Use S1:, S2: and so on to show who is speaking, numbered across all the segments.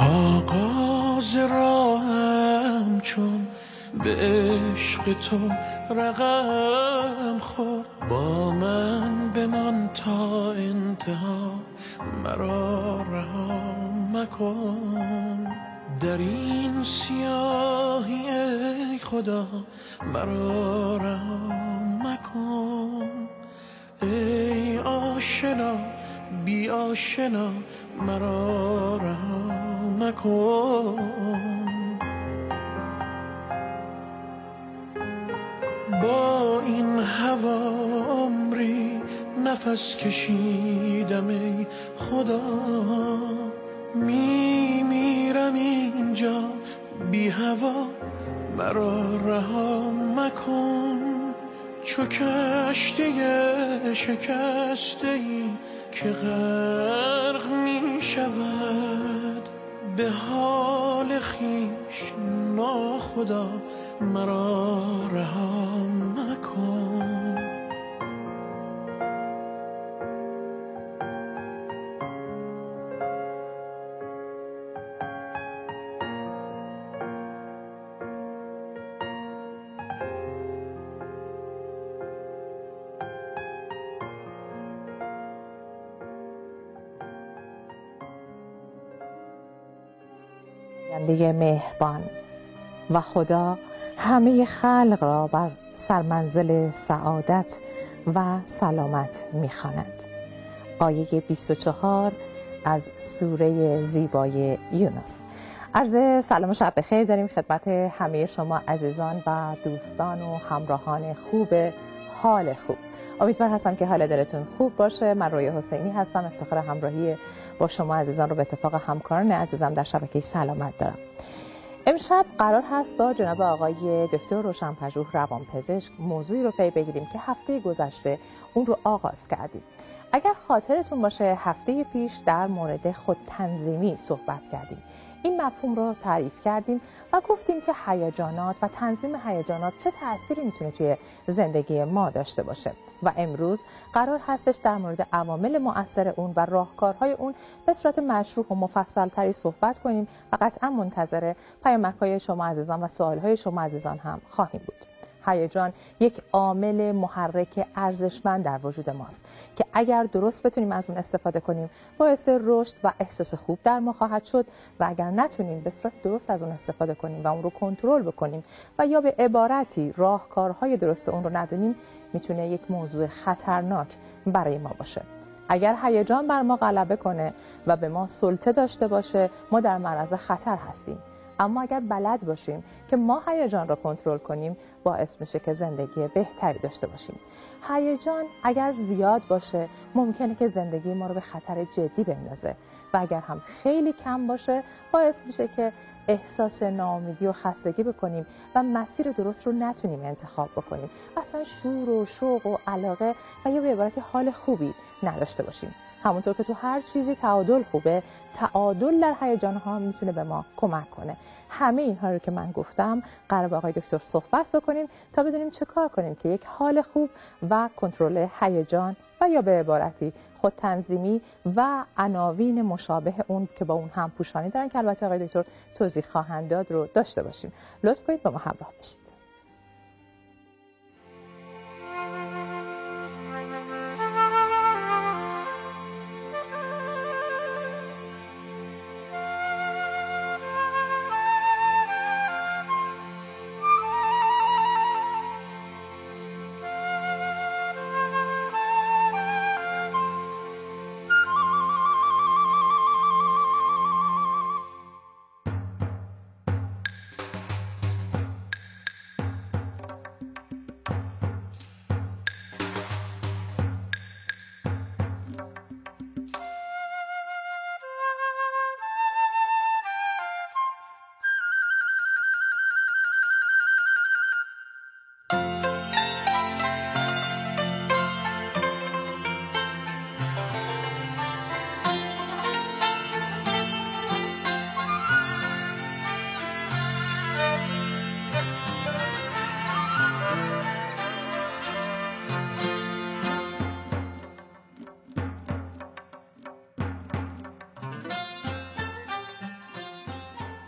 S1: آغاز راهم چون به عشق تو رقم خورد، با من بمان تا انتها، مرا رها مکن. در این سیاهی ای خدا مرا رها مکن. ای آشنا بی آشنا مرا رها مکن. با این هوا عمری نفس کشیدم ای خدا، میمیرم اینجا بی هوا، مرا رها مکن. چو کشتی شکسته ای که غرق می شود، به حال خویش ناخدا مرا رها مکن.
S2: آینده مهربان و خدا همه خلق را بر سرمنزل سعادت و سلامت می‌خواند. آیه 24 از سوره زیبای یونس. عرض سلام و شب بخیر داریم خدمت همه شما عزیزان و دوستان و همراهان خوب حال خوب. امیدوار هستم که حال دلتون خوب باشه. من رویا حسینی هستم. افتخار همراهی با شما عزیزان رو به اتفاق همکاران عزیزم در شبکه سلامت دارم. امشب قرار هست با جناب آقای دکتر روشن‌پژوه روانپزشک موضوعی رو پی بگیریم که هفته گذشته اون رو آغاز کردیم. اگر خاطرتون باشه هفته پیش در مورد خودتنظیمی صحبت کردیم. این مفهوم رو تعریف کردیم و گفتیم که هیجانات و تنظیم هیجانات چه تأثیری میتونه توی زندگی ما داشته باشه و امروز قرار هستش در مورد عوامل مؤثر اون و راهکارهای اون به صورت مشروح و مفصل تری صحبت کنیم و قطعا منتظر پیامک‌های شما عزیزان و سوال‌های شما عزیزان هم خواهیم بود. هیجان یک عامل محرک ارزشمند در وجود ماست که اگر درست بتونیم از اون استفاده کنیم باعث رشد و احساس خوب در ما خواهد شد و اگر نتونیم به صورت درست از اون استفاده کنیم و اون رو کنترل بکنیم و یا به عبارتی راهکارهای درست اون رو ندونیم میتونه یک موضوع خطرناک برای ما باشه. اگر هیجان بر ما غلبه کنه و به ما سلطه داشته باشه ما در معرض خطر هستیم. اما اگر بلد باشیم که ما هیجان را کنترل کنیم باعث میشه که زندگی بهتری داشته باشیم. هیجان اگر زیاد باشه ممکنه که زندگی ما رو به خطر جدی بندازه و اگر هم خیلی کم باشه باعث میشه که احساس ناامیدی و خستگی بکنیم و مسیر درست رو نتونیم انتخاب بکنیم. اصلا شور و شوق و علاقه و یا به عبارت حال خوبی نداشته باشیم. همونطور که تو هر چیزی تعادل خوبه، تعادل در هیجان ها میتونه به ما کمک کنه. همه اینها رو که من گفتم قرار با آقای دکتر صحبت بکنیم تا بدونیم چه کار کنیم که یک حال خوب و کنترل هیجان و یا به عبارتی خودتنظیمی و عناوین مشابه اون که با اون هم پوشانی دارن که البته آقای دکتر توضیح خواهند داد رو داشته باشیم. لطف کنید با ما همراه بشید.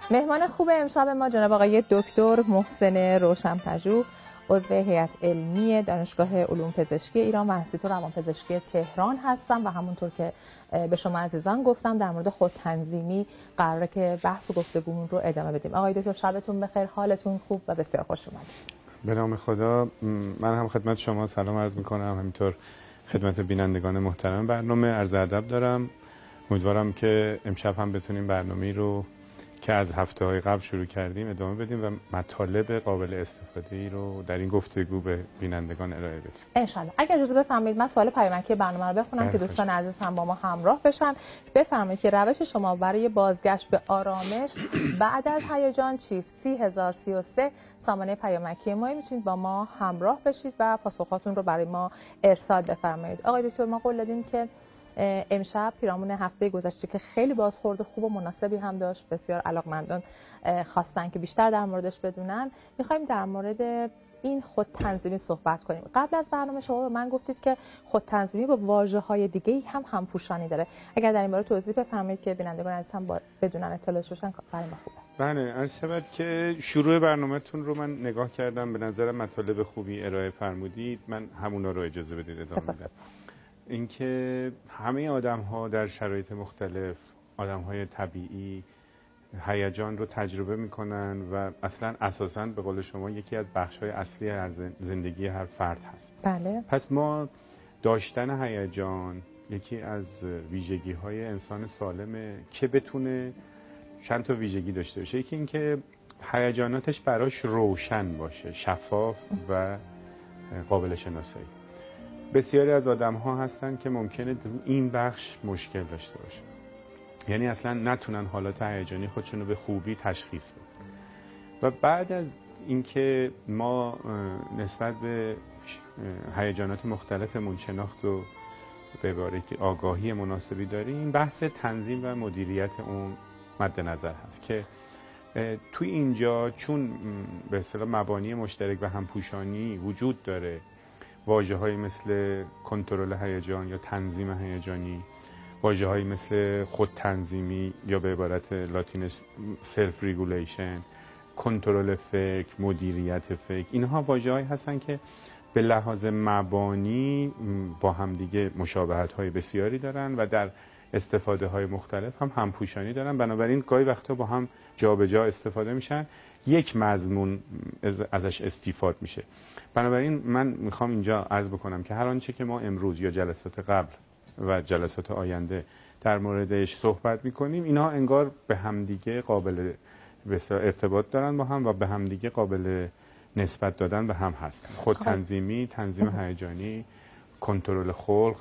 S2: مهمان خوب امشب ما جناب آقای دکتر محسن روشن‌پژوه، عضو هیئت علمی دانشگاه علوم پزشکی ایران و انستیتوت روانپزشکی تهران هستم و همونطور که به شما عزیزان گفتم در مورد خودتنظیمی قراره که بحث و گفتگومون رو ادامه بدیم. آقای دکتر شبتون بخیر، حالتون خوب و بسیار خوش اومدید.
S3: به نام خدا. من هم خدمت شما سلام عرض می‌کنم، همینطور خدمت بینندگان محترم برنامه عرض ادب دارم. امیدوارم که امشب هم بتونیم برنامه‌ای رو که از هفته‌های قبل شروع کردیم ادامه بدیم و مطالب قابل استفاده‌ای رو در این گفتگو به بینندگان ارائه بدیم
S2: ان شاءالله. اگر اجازه بفرمایید من سوال پیامکی برنامه رو بخونم که دوستان عزیز هم با ما همراه بشن. بفرمایید که روش شما برای بازگشت به آرامش بعد از هیجان چیست؟ 30033 سامانه پیامکی ما، میتونید با ما همراه بشید و پاسخاتون رو برای ما ارسال بفرمایید. آقای دکتر ما قول دادیم که امشب پیرامون هفته گذشته که خیلی بازخورد خوب و مناسبی هم داشت، بسیار علاقمندان خواستن که بیشتر در موردش بدونن، میخوایم در مورد این خودتنظیمی صحبت کنیم. قبل از برنامه شما به من گفتید که خودتنظیمی با واژه‌های دیگه‌ای هم همپوشانی داره. اگر در این باره توضیح بفرمایید که بینندگان عزیز هم بدونن، اطلاعش بشن، برای ما خوبه.
S3: بله، عرض شود که شروع برنامه‌تون رو من نگاه کردم، به نظرم مطالب خوبی ارائه فرمودید، من همونا رو اجازه بدید ادامه بدم. اینکه همه آدم‌ها در شرایط مختلف، آدم‌های طبیعی، هیجان رو تجربه می‌کنن و اصلاً اساساً به قول شما یکی از بخش‌های اصلی از زندگی هر فرد هست.
S2: بله.
S3: پس ما داشتن هیجان یکی از ویژگی‌های انسان سالمه که بتونه چند تا ویژگی داشته باشه. یکی اینکه هیجاناتش براش روشن باشه، شفاف و قابل شناسایی. بسیاری از آدم‌ها هستن که ممکنه این بخش مشکل داشته باشه، یعنی اصلا نتونن حالات هیجانی خودشون رو به خوبی تشخیص بدن. و بعد از اینکه ما نسبت به هیجانات مختلفمون شناخت و به عبارتی که آگاهی مناسبی داریم، بحث تنظیم و مدیریت اون مد نظر هست که توی اینجا چون به اصطلاح مبانی مشترک و همپوشانی وجود داره، واژه‌هایی مثل کنترل هیجان یا تنظیم هیجانی، واژه‌هایی مثل خودتنظیمی یا به عبارت لاتینش سلف ریگولیشن، کنترل فکر، مدیریت فکر، اینها واژه‌هایی هستن که به لحاظ مبانی با همدیگه مشابهت‌های بسیاری دارن و در استفاده‌های مختلف هم همپوشانی دارن، بنابراین گاهی وقتا با هم جابجا استفاده میشن، یک مضمون ازش استفاده میشه. بنابراین من میخوام اینجا عرض بکنم که هر آنچه که ما امروز یا جلسات قبل و جلسات آینده در موردش صحبت میکنیم، اینا انگار به همدیگه قابل ارتباط دارن با هم و به همدیگه قابل نسبت دادن به هم هست. خودتنظیمی، تنظیم هیجانی، کنترل خلق،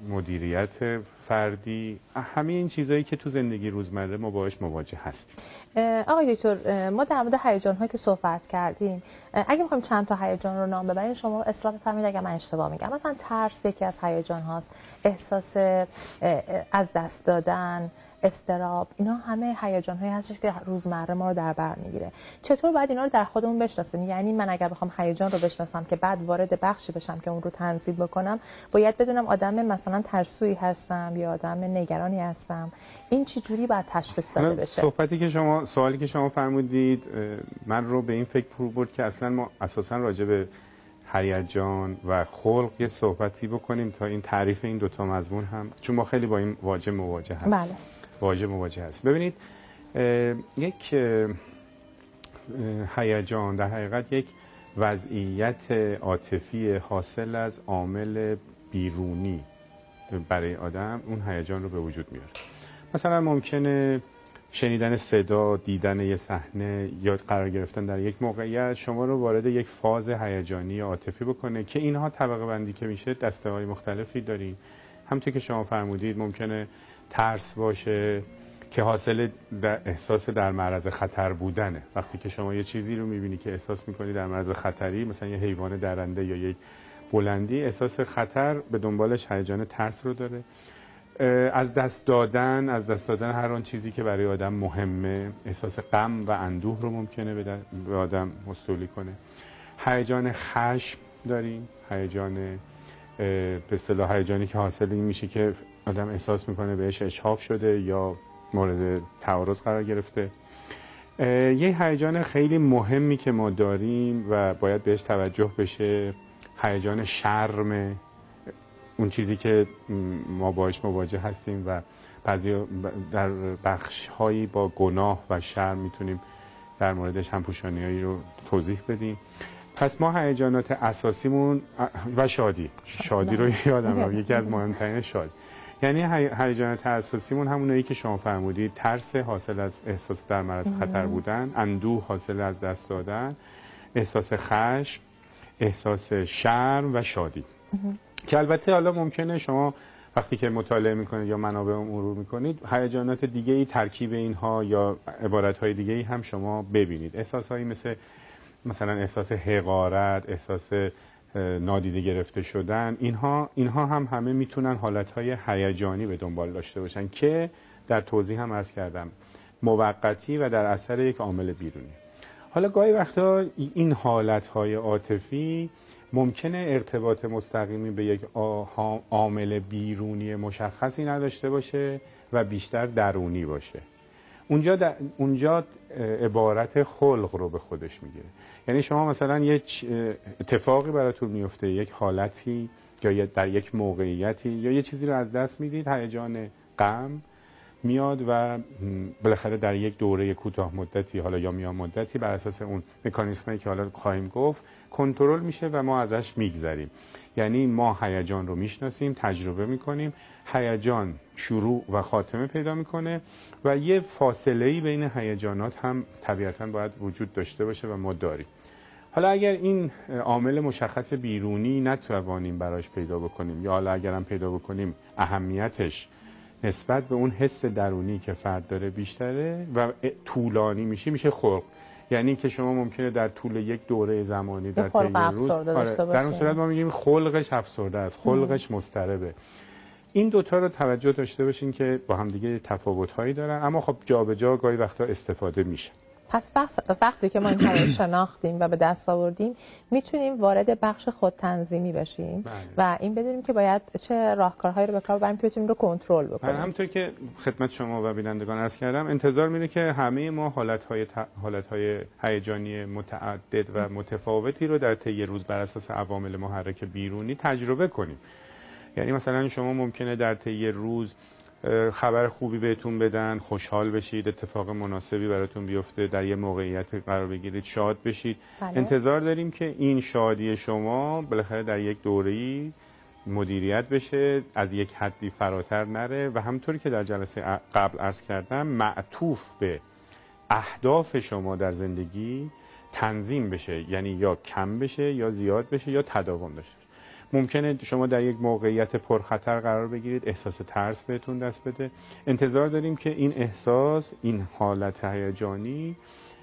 S3: مدیریت فردی، همه این چیزایی که تو زندگی روزمره ما باهاش مواجه هستیم.
S2: آقای دکتر ما در مورد هیجان‌هایی که صحبت کردیم، اگه بخوایم چند تا هیجان رو نام ببریم شما اصلاح بفرمایید اگر من اشتباه میگم. مثلا ترس یکی از هیجان هاست، احساس از دست دادن، اضطراب، اینا همه هیجان‌هایی هستش که روزمره ما رو در بر میگیره. چطور باید اینا رو در خودمون بشناسیم؟ یعنی من اگر بخوام هیجان رو بشناسم که بعد وارد بخشی بشم که اون رو تنظیم بکنم، باید بدونم آدم مثلا ترسویی هستم یا آدم نگرانی هستم. این چه جوری باید تشخیص داده بشه؟
S3: سوالی که شما فرمودید من رو به این فکر فرو برد که اصلا ما اساسا راجع به هیجان و خلق یه صحبتی بکنیم تا این تعریف این دوتا مضمون هم، چون ما خیلی با این واژه مواجه هستیم.
S2: بله.
S3: واژه مواجه هست. ببینید یک هیجان در حقیقت یک وضعیت عاطفی حاصل از عامل بیرونی برای آدم اون هیجان رو به وجود میاره. مثلا ممکنه شنیدن صدا، دیدن یه صحنه یا قرار گرفتن در یک موقعیت شما رو وارد یک فاز هیجانی عاطفی بکنه که اینها طبقه بندی که میشه دسته‌های مختلفی داریم. همونطور که شما فرمودید ممکنه ترس باشه که حاصل احساس در معرض خطر بودنه. وقتی که شما یه چیزی رو میبینی که احساس میکنی در معرض خطری، مثلا یه حیوان درنده یا یک بلندی، احساس خطر به دنبالش هیجان ترس رو داره. از دست دادن هر آن چیزی که برای آدم مهمه، احساس غم و اندوه رو ممکنه به آدم مستولی کنه. هیجان خشم داریم، هیجان به اصطلاح هیجانی که حاصل این میشه که آدم احساس میکنه بهش اشحاف شده یا مورد تعارض قرار گرفته. یه هیجان خیلی مهمی که ما داریم و باید بهش توجه بشه هیجان شرم، اون چیزی که ما باهاش مواجه هستیم و بعضی در بخش‌هایی با گناه و شرم میتونیم در موردش همپوشانی‌هایی رو توضیح بدیم. پس ما هیجانات اساسیمون و شادی رو یادم رفت، یکی از مهمترین شادی. یعنی هیجانات اساسیمون همونایی که شما فرمودید: ترس حاصل از احساس در معرض خطر بودن، اندوه حاصل از دست دادن، احساس خشم، احساس شرم و شادی. که البته حالا ممکنه شما وقتی که مطالعه میکنید یا منابع مرور میکنید هیجانات دیگه‌ای ترکیب اینها یا عبارت‌های دیگه‌ای هم شما ببینید. احساس‌هایی مثلا احساس حقارت، احساس نادیده گرفته شدن، اینها هم همه میتونن حالت‌های هیجانی به دنبال داشته باشن که در توضیح هم عرض کردم موقتی و در اثر یک عامل بیرونی. حالا گاهی وقتا این حالت‌های عاطفی ممکنه ارتباط مستقیمی به یک عامل بیرونی مشخصی نداشته باشه و بیشتر درونی باشه. اونجا عبارت خلق رو به خودش میگیره. یعنی شما مثلا یک اتفاقی براتون میفته، یک حالتی یا در یک موقعیتی یا یه چیزی رو از دست میدید، هیجان غم میاد و بالاخره در یک دوره کوتاه مدتی حالا یا میان مدتی بر اساس اون مکانیزمایی که حالا خواهیم گفت کنترل میشه و ما ازش میگذریم. یعنی ما هیجان رو میشناسیم، تجربه میکنیم، هیجان شروع و خاتمه پیدا میکنه و یه فاصله‌ای بین هیجانات هم طبیعتاً باید وجود داشته باشه و ما داریم. حالا اگر این عامل مشخص بیرونی نتوانیم براش پیدا بکنیم یا حالا اگرم پیدا بکنیم اهمیتش نسبت به اون حس درونی که فرد داره بیشتره و طولانی میشه خلق. یعنی که شما ممکنه در طول یک دوره زمانی در طی روز در اون صورت ما میگیم خلقش افسرده است، خلقش مضطربه. این دوتا رو توجه داشته باشین که با هم دیگه تفاوت‌هایی دارن، اما خب جابجا گاهی وقتا استفاده میشه.
S2: پس وقتی که ما این رو شناختیم و به دست آوردیم میتونیم وارد بخش خودتنظیمی بشیم.
S3: بله.
S2: و این بدونیم که باید چه راهکارهایی رو به کار ببریم که بتونیم رو کنترل بکنیم.
S3: همونطور که خدمت شما و بینندگان عرض کردم انتظار میره که همه ما حالت‌های هیجانی متعدد و متفاوتی رو در طی روز بر اساس عوامل محرک بیرونی تجربه کنیم. یعنی مثلا شما ممکنه در طی روز خبر خوبی بهتون بدن، خوشحال بشید، اتفاق مناسبی براتون بیفته، در یه موقعیت قرار بگیرید، شاد بشید.
S2: بله.
S3: انتظار داریم که این شادی شما بالاخره در یک دوره‌ای مدیریت بشه، از یک حدی فراتر نره و همونطوری که در جلسه قبل عرض کردم معطوف به اهداف شما در زندگی تنظیم بشه، یعنی یا کم بشه یا زیاد بشه یا تداوم داشته باشه. ممکنه شما در یک موقعیت پرخطر قرار بگیرید، احساس ترس بهتون دست بده. انتظار داریم که این احساس، این حالت هیجانی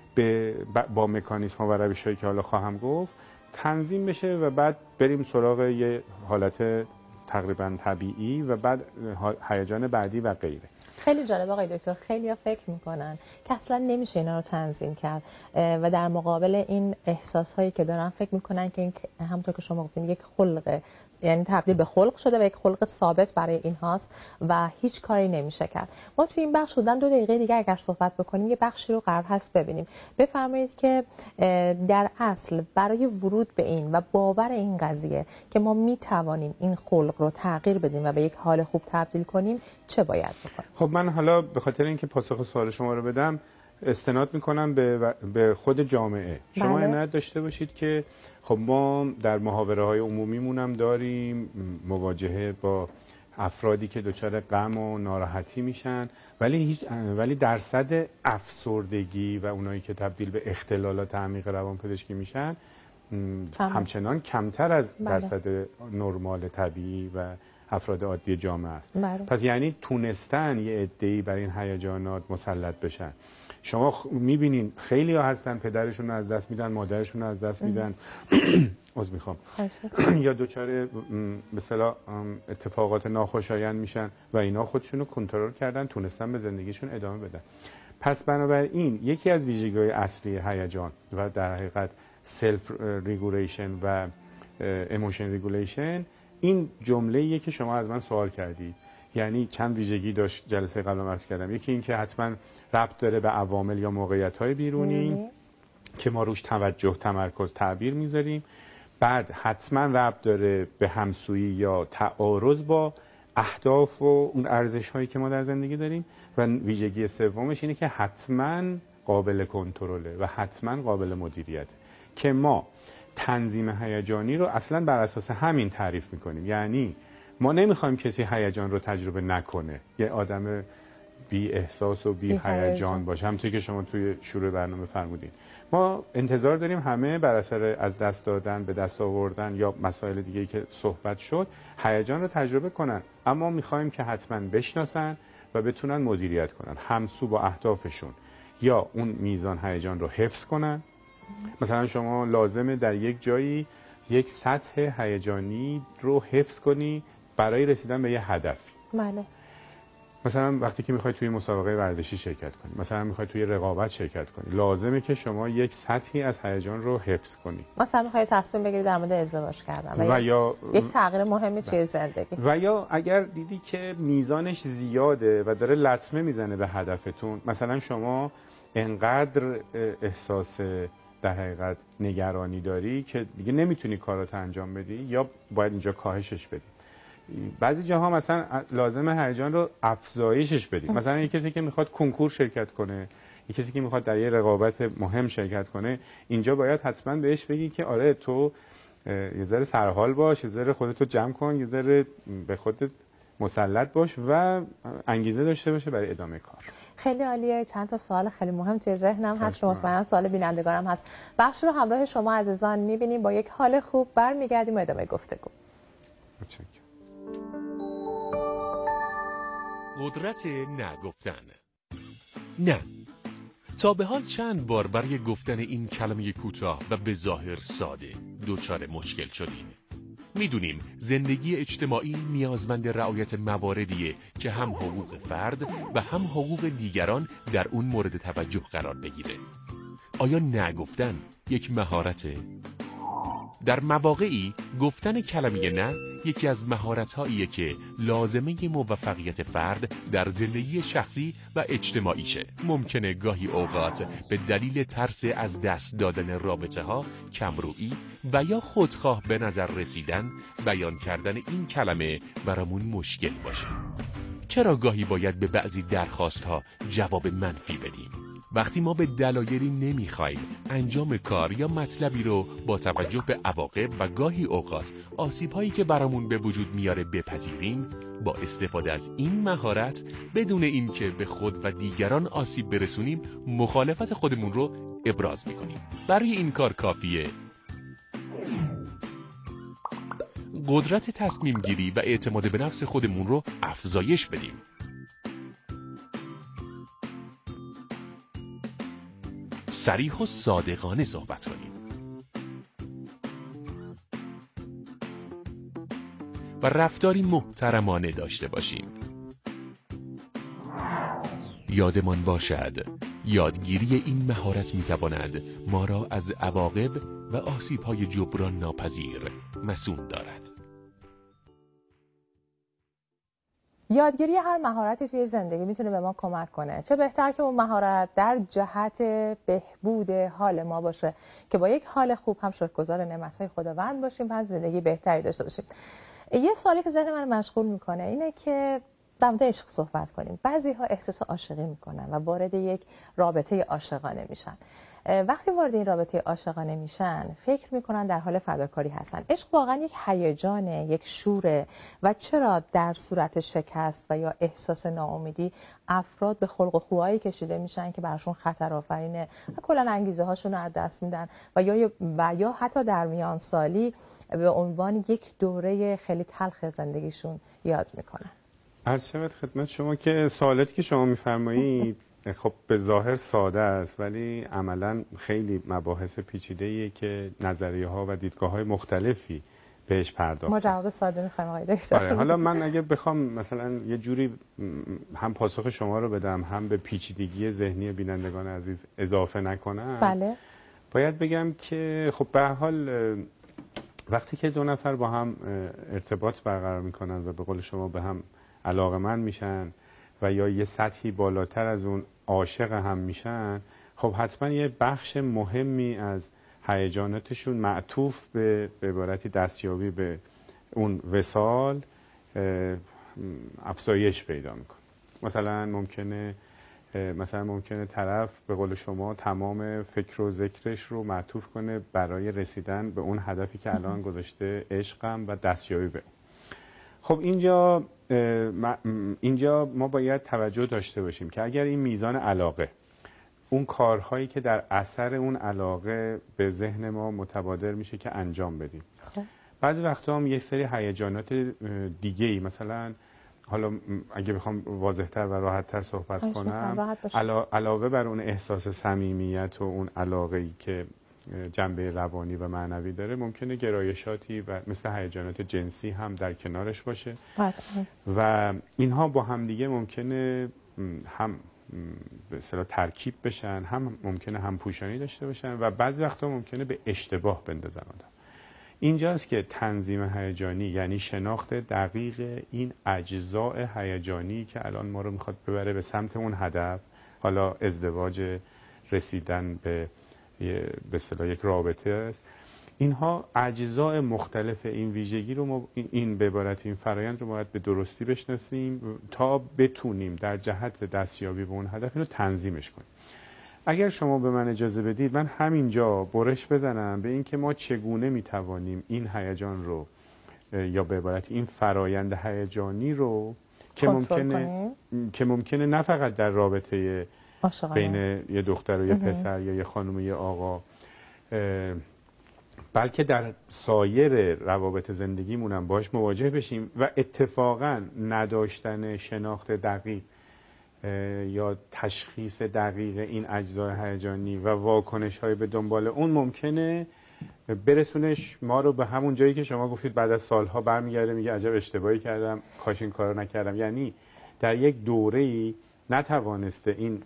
S3: با مکانیزم ها و روش هایی که حالا خواهم گفت تنظیم بشه و بعد بریم سراغ یه حالت تقریبا طبیعی و بعد هیجان بعدی و غیره.
S2: خیلی جالب آقای دکتر. خیلی‌ها فکر میکنن که اصلا نمیشه اینا رو تنظیم کرد و در مقابل این احساس‌هایی که دارن فکر میکنن که این همونطور که شما گفتین یک خلقه، یعنی تبدیل به خلق شده و یک خلق ثابت برای این هاست و هیچ کاری نمیشه کرد. ما توی این بخش بودن 2 دقیقه دیگه اگر صحبت بکنیم یه بخشی رو قرار هست ببینیم. بفرمایید که در اصل برای ورود به این و باور این قضیه که ما میتوانیم این خلق رو تغییر بدیم و به یک حال خوب تبدیل کنیم چه باید بکنیم؟
S3: خب من حالا به خاطر اینکه پاسخ سوال شما رو بدم استناد میکنم به خود جامعه. شما عنایت داشته باشید که خب ما در محاوره های عمومیمون هم داریم مواجهه با افرادی که دچار غم و ناراحتی میشن، ولی درصد افسردگی و اونایی که تبدیل به اختلالات عمیق روانپزشکی میشن همچنان کمتر از درصد نرمال طبیعی و افراد عادی جامعه است. پس یعنی تونستن یه عده‌ای بر این هیجانات مسلط بشن. شما میبینین خیلی ها هستن پدرشون رو از دست میدن، مادرشون رو از دست میدن یا دچار به اصطلاح اتفاقات ناخوشایند میشن و اینا خودشون رو کنترل کردن، تونستن به زندگیشون ادامه بدن. پس بنابراین یکی از ویژگی‌های اصلی هیجان و در حقیقت سلف ریگولیشن و ایموشن ریگولیشن این جمله‌ایه که شما از من سوال کردید یعنی چند ویژگی داشت جلسه قبل عرض کردم. یکی این که حتما ربط داره به عوامل یا موقعیت‌های بیرونی که ما روش توجه، تمرکز، تعبیر میذاریم. بعد حتما ربط داره به همسویی یا تعارض با اهداف و اون ارزش‌هایی که ما در زندگی داریم. و ویژگی سومش اینه که حتما قابل کنترله و حتما قابل مدیریته که ما تنظیم هیجانی رو اصلا بر اساس همین تعریف میکنیم. یعنی ما نمیخوایم کسی هیجان رو تجربه نکنه، یه آدم بی احساس و بی هیجان باشه، همونطوری که شما توی شروع برنامه فرمودین. ما انتظار داریم همه بر اثر از دست دادن، به دست آوردن یا مسائل دیگه‌ای که صحبت شد هیجان رو تجربه کنن، اما میخوایم که حتما بشناسن و بتونن مدیریت کنن، همسو با اهدافشون، یا اون میزان هیجان رو حفظ کنن. مثلا شما لازمه در یک جایی یک سطح هیجانی رو حفظ کنی برای رسیدن به یه هدفی.
S2: بله.
S3: مثلا وقتی که میخوای توی مسابقه ورزشی شرکت کنی، مثلا میخوای توی رقابت شرکت کنی، لازمه که شما یک سطحی از هیجان رو حفظ کنی.
S2: مثلا میخوای تصمیم بگیری در مورد ازدواج کردن
S3: و یا
S2: یک تغییر مهمی توی زندگی،
S3: و یا اگر دیدی که میزانش زیاده و داره لطمه میزنه به هدفتون، مثلا شما انقدر احساس در حقیقت نگرانی داری که دیگه نمیتونی کارات انجام بدی، یا باید اینجا کاهشش بدی. بعضی جاها مثلا لازمه هیجان رو افزایشش بدی. مثلا یک کسی که میخواد کنکور شرکت کنه، یک کسی که میخواد در یه رقابت مهم شرکت کنه، اینجا باید حتما بهش بگی که آره تو یه ذره سرحال باش، یه ذره خودتو جمع کن، یه ذره به خودت مسلط باش و انگیزه داشته باشه برای ادامه کار.
S2: خیلی عالیه. چند تا سوال خیلی مهم توی ذهنم هست که مطمئنا سوال بینندگانم هست. بخش رو همراه شما عزیزان می‌بینیم. با یک حال خوب برمیگردیم و ادامه گفتگو.
S4: قدرت نگفتن. نه. تا به حال چند بار برای گفتن این کلمه کوتاه و به ظاهر ساده دچار مشکل شدیم. میدونیم زندگی اجتماعی نیازمند رعایت مواردیه که هم حقوق فرد و هم حقوق دیگران در اون مورد توجه قرار بگیره. آیا نگفتن یک مهارته؟ در مواقعی گفتن کلمه نه یکی از مهارت‌هاییه که لازمه موفقیت فرد در زندگی شخصی و اجتماعیشه. ممکنه گاهی اوقات به دلیل ترس از دست دادن رابطه‌ها، کمرویی و یا خودخواه به نظر رسیدن، بیان کردن این کلمه برامون مشکل باشه. چرا گاهی باید به بعضی درخواست‌ها جواب منفی بدیم؟ وقتی ما به دلایلی نمیخوایم انجام کار یا مطلبی رو با توجه به عواقب و گاهی اوقات آسیب‌هایی که برامون به وجود میاره بپذیریم، با استفاده از این مهارت بدون اینکه به خود و دیگران آسیب برسونیم مخالفت خودمون رو ابراز میکنیم. برای این کار کافیه قدرت تصمیم گیری و اعتماد به نفس خودمون رو افزایش بدیم. صریح و صادقانه صحبت کنیم و رفتاری محترمانه داشته باشیم. یادمان باشد یادگیری این مهارت میتواند ما را از عواقب و آسیب‌های جبران ناپذیر مصون دارد.
S2: یادگیری هر مهارتی توی زندگی میتونه به ما کمک کنه. چه بهتر که اون مهارت در جهت بهبود حال ما باشه که با یک حال خوب هم شکرگزار نعمت‌های خداوند باشیم و زندگی بهتری داشته باشیم. یه سوالی که ذهن من مشغول میکنه اینه که در مورد عشق صحبت کنیم. بعضی‌ها احساس عاشقی میکنن و وارد یک رابطه عاشقانه میشن. وقتی وارد این رابطه عاشقانه میشن فکر میکنن در حال فداکاری هستن. عشق واقعا یک هیجانه، یک شوره و چرا در صورت شکست و یا احساس ناامیدی افراد به خلق و خوایی کشیده میشن که براشون خطر آفرینه و کلا انگیزه هاشون رو از دست میدن و یا حتی در میان سالی به عنوان یک دوره خیلی تلخ زندگیشون یاد میکنن.
S3: عرض شود خدمت شما که سوالاتی که شما میفرمایید خب به ظاهر ساده است ولی عملاً خیلی مباحث پیچیده‌ایه که نظریه‌ها و دیدگاه‌های مختلفی بهش پرداخته.
S2: ما جواب ساده می‌خوایم آقای دکتر.
S3: آره، حالا من اگه بخوام مثلا یه جوری هم پاسخ شما رو بدم هم به پیچیدگی ذهنی بینندگان عزیز اضافه نکنم.
S2: بله.
S3: باید بگم که خب به هر حال وقتی که دو نفر با هم ارتباط برقرار می‌کنن و به قول شما به هم علاقه‌مند میشن و یا یه سطحی بالاتر از اون عاشق هم میشن، خب حتما یه بخش مهمی از هیجاناتشون معطوف به عبارتی دستیابی به اون وصال افزایش پیدا میکنه. مثلا ممکنه طرف به قول شما تمام فکر و ذکرش رو معطوف کنه برای رسیدن به اون هدفی که الان گذاشته، عشقم و دستیابی به اون. خب اینجا ما باید توجه داشته باشیم که اگر این میزان علاقه، اون کارهایی که در اثر اون علاقه به ذهن ما متبادر میشه که انجام بدیم، بعضی وقتا هم یه سری هیجانات دیگه‌ای، مثلا حالا اگه بخوام واضح‌تر و راحت‌تر صحبت کنم، علاوه بر اون احساس صمیمیت و اون علاقه‌ای که جنبه روانی و معنوی داره، ممکنه گرایشاتی و مثل هیجانات جنسی هم در کنارش باشه و اینها با همدیگه ممکنه هم به اصطلاح ترکیب بشن، هم ممکنه هم پوشانی داشته باشن و بعضی وقتا ممکنه به اشتباه بندازن آدم. اینجاست که تنظیم هیجانی یعنی شناخت دقیق این اجزاء هیجانی که الان ما رو میخواد ببره به سمت اون هدف، حالا ازدواج، رسیدن به اصطلاح یک رابطه است، اینها اجزاء مختلف این ویژگی رو ما این به عبارت این فرایند رو باید به درستی بشناسیم تا بتونیم در جهت دستیابی به اون هدف اینو تنظیمش کنیم. اگر شما به من اجازه بدید من همینجا برش بزنم به این که ما چگونه میتوانیم این هیجان رو یا به عبارت این فرایند هیجانی رو که ممکنه نه فقط در رابطه بین یه دختر و یه پسر یا یه خانم و یه آقا، بلکه در سایر روابط زندگیمون هم باهاش مواجه بشیم و اتفاقا نداشتن شناخت دقیق یا تشخیص دقیق این اجزای هیجانی و واکنش های به دنبال اون ممکنه برسونش ما رو به همون جایی که شما گفتید بعد از سالها برمیگرده میگه عجب اشتباهی کردم، کاش این کارو نکردم. یعنی در یک دوره‌ای نتوانسته این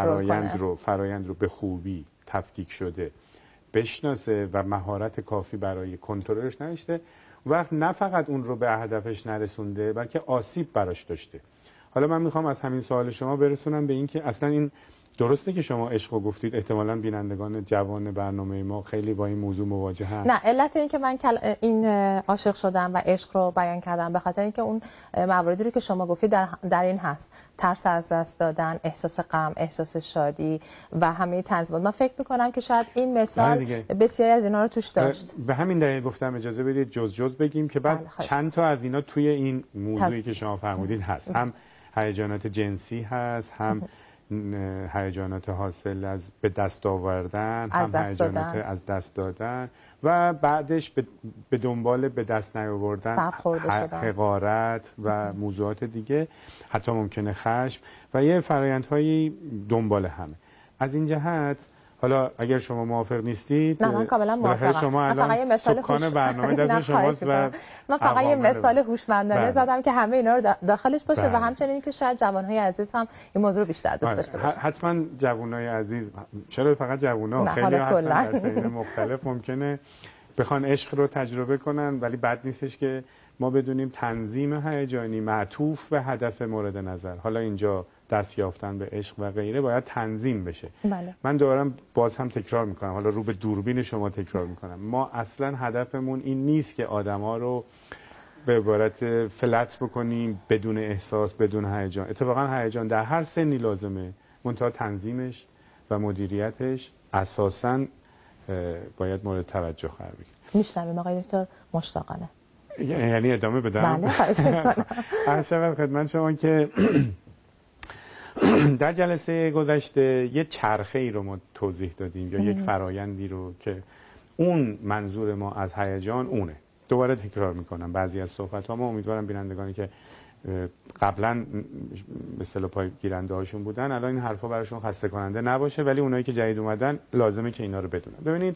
S3: فرایند رو به خوبی تفکیک شده بشناسه و مهارت کافی برای کنترلش نداشته، وقت نه فقط اون رو به هدفش نرسونده بلکه آسیب براش داشته. حالا من میخوام از همین سوال شما برسونم به این که اصلا این درسته که شما عشق رو گفتید، احتمالاً بینندگان جوان برنامه ما خیلی با این موضوع مواجه هستند. نه،
S2: علت این که من این عاشق شدم و عشق رو بیان کردم به خاطر اینکه اون مواردی رو که شما گفتید در این هست: ترس از دست دادن، احساس غم، احساس شادی و همه تنظیمات. من فکر می‌کنم که شاید این مثال بسیاری از اینا رو توش داشت.
S3: به همین دلیل گفتم اجازه بدید جز بگیم که بعد چند تا از اینا توی این موضوعی که شما فرمودید هست. هم هیجانات جنسی هست، هم هیجانات حاصل از به دست آوردن، هم هیجانات از دست دادن و بعدش به دنبال به دست نیاوردن، حقارت و موضوعات دیگه، حتی ممکنه خشم و یه فرآیندهایی دنبال همه. از این جهت حالا اگر شما موافق نیستید،
S2: نه من کاملا موافقم.
S3: شما الان سکان برنامه دست شماست و
S2: من فقط یه مثال هوشمندانه زدم که همه اینا رو داخلش باشه و همچنین که شاید جوانهای عزیز هم این موضوع رو بیشتر دوست داشته باشن.
S3: حتما جوانای عزیز، چرا فقط جوونا، خیلی هستن در سنین مختلف ممکنه بخوان عشق رو تجربه کنن، ولی بد نیستش که ما بدونیم تنظیم هیجانی معطوف به هدف مورد نظر، حالا اینجا دست یافتن به عشق و غیره، باید تنظیم بشه.
S2: بله.
S3: من دارم باز هم تکرار میکنم، حالا رو به دوربین شما تکرار میکنم، ما اصلا هدفمون این نیست که آدما رو به عبارت فلت بکنیم بدون احساس، بدون هیجان. اتفاقا هیجان در هر سنی لازمه، منتها تنظیمش و مدیریتش اساساً باید مورد توجه قرار بگیره.
S2: میشنویم آقای دکتر مشتاقانه.
S3: یعنی ادامه بدم؟
S2: بله، خواهش می‌کنم.
S3: عرض شود خدمت شما که در جلسه گذشته یه چرخه‌ای رو ما توضیح دادیم یا یک فرایندی رو که اون منظور ما از هیجان اونه. دوباره تکرار میکنم بعضی از صحبت‌هامو، امیدوارم بینندگانی که قبلا به اصطلاح پای گیرنده هاشون بودن الان این حرفا براشون خسته کننده نباشه، ولی اونایی که جدید اومدن لازمه که اینا رو بدونن. ببینید،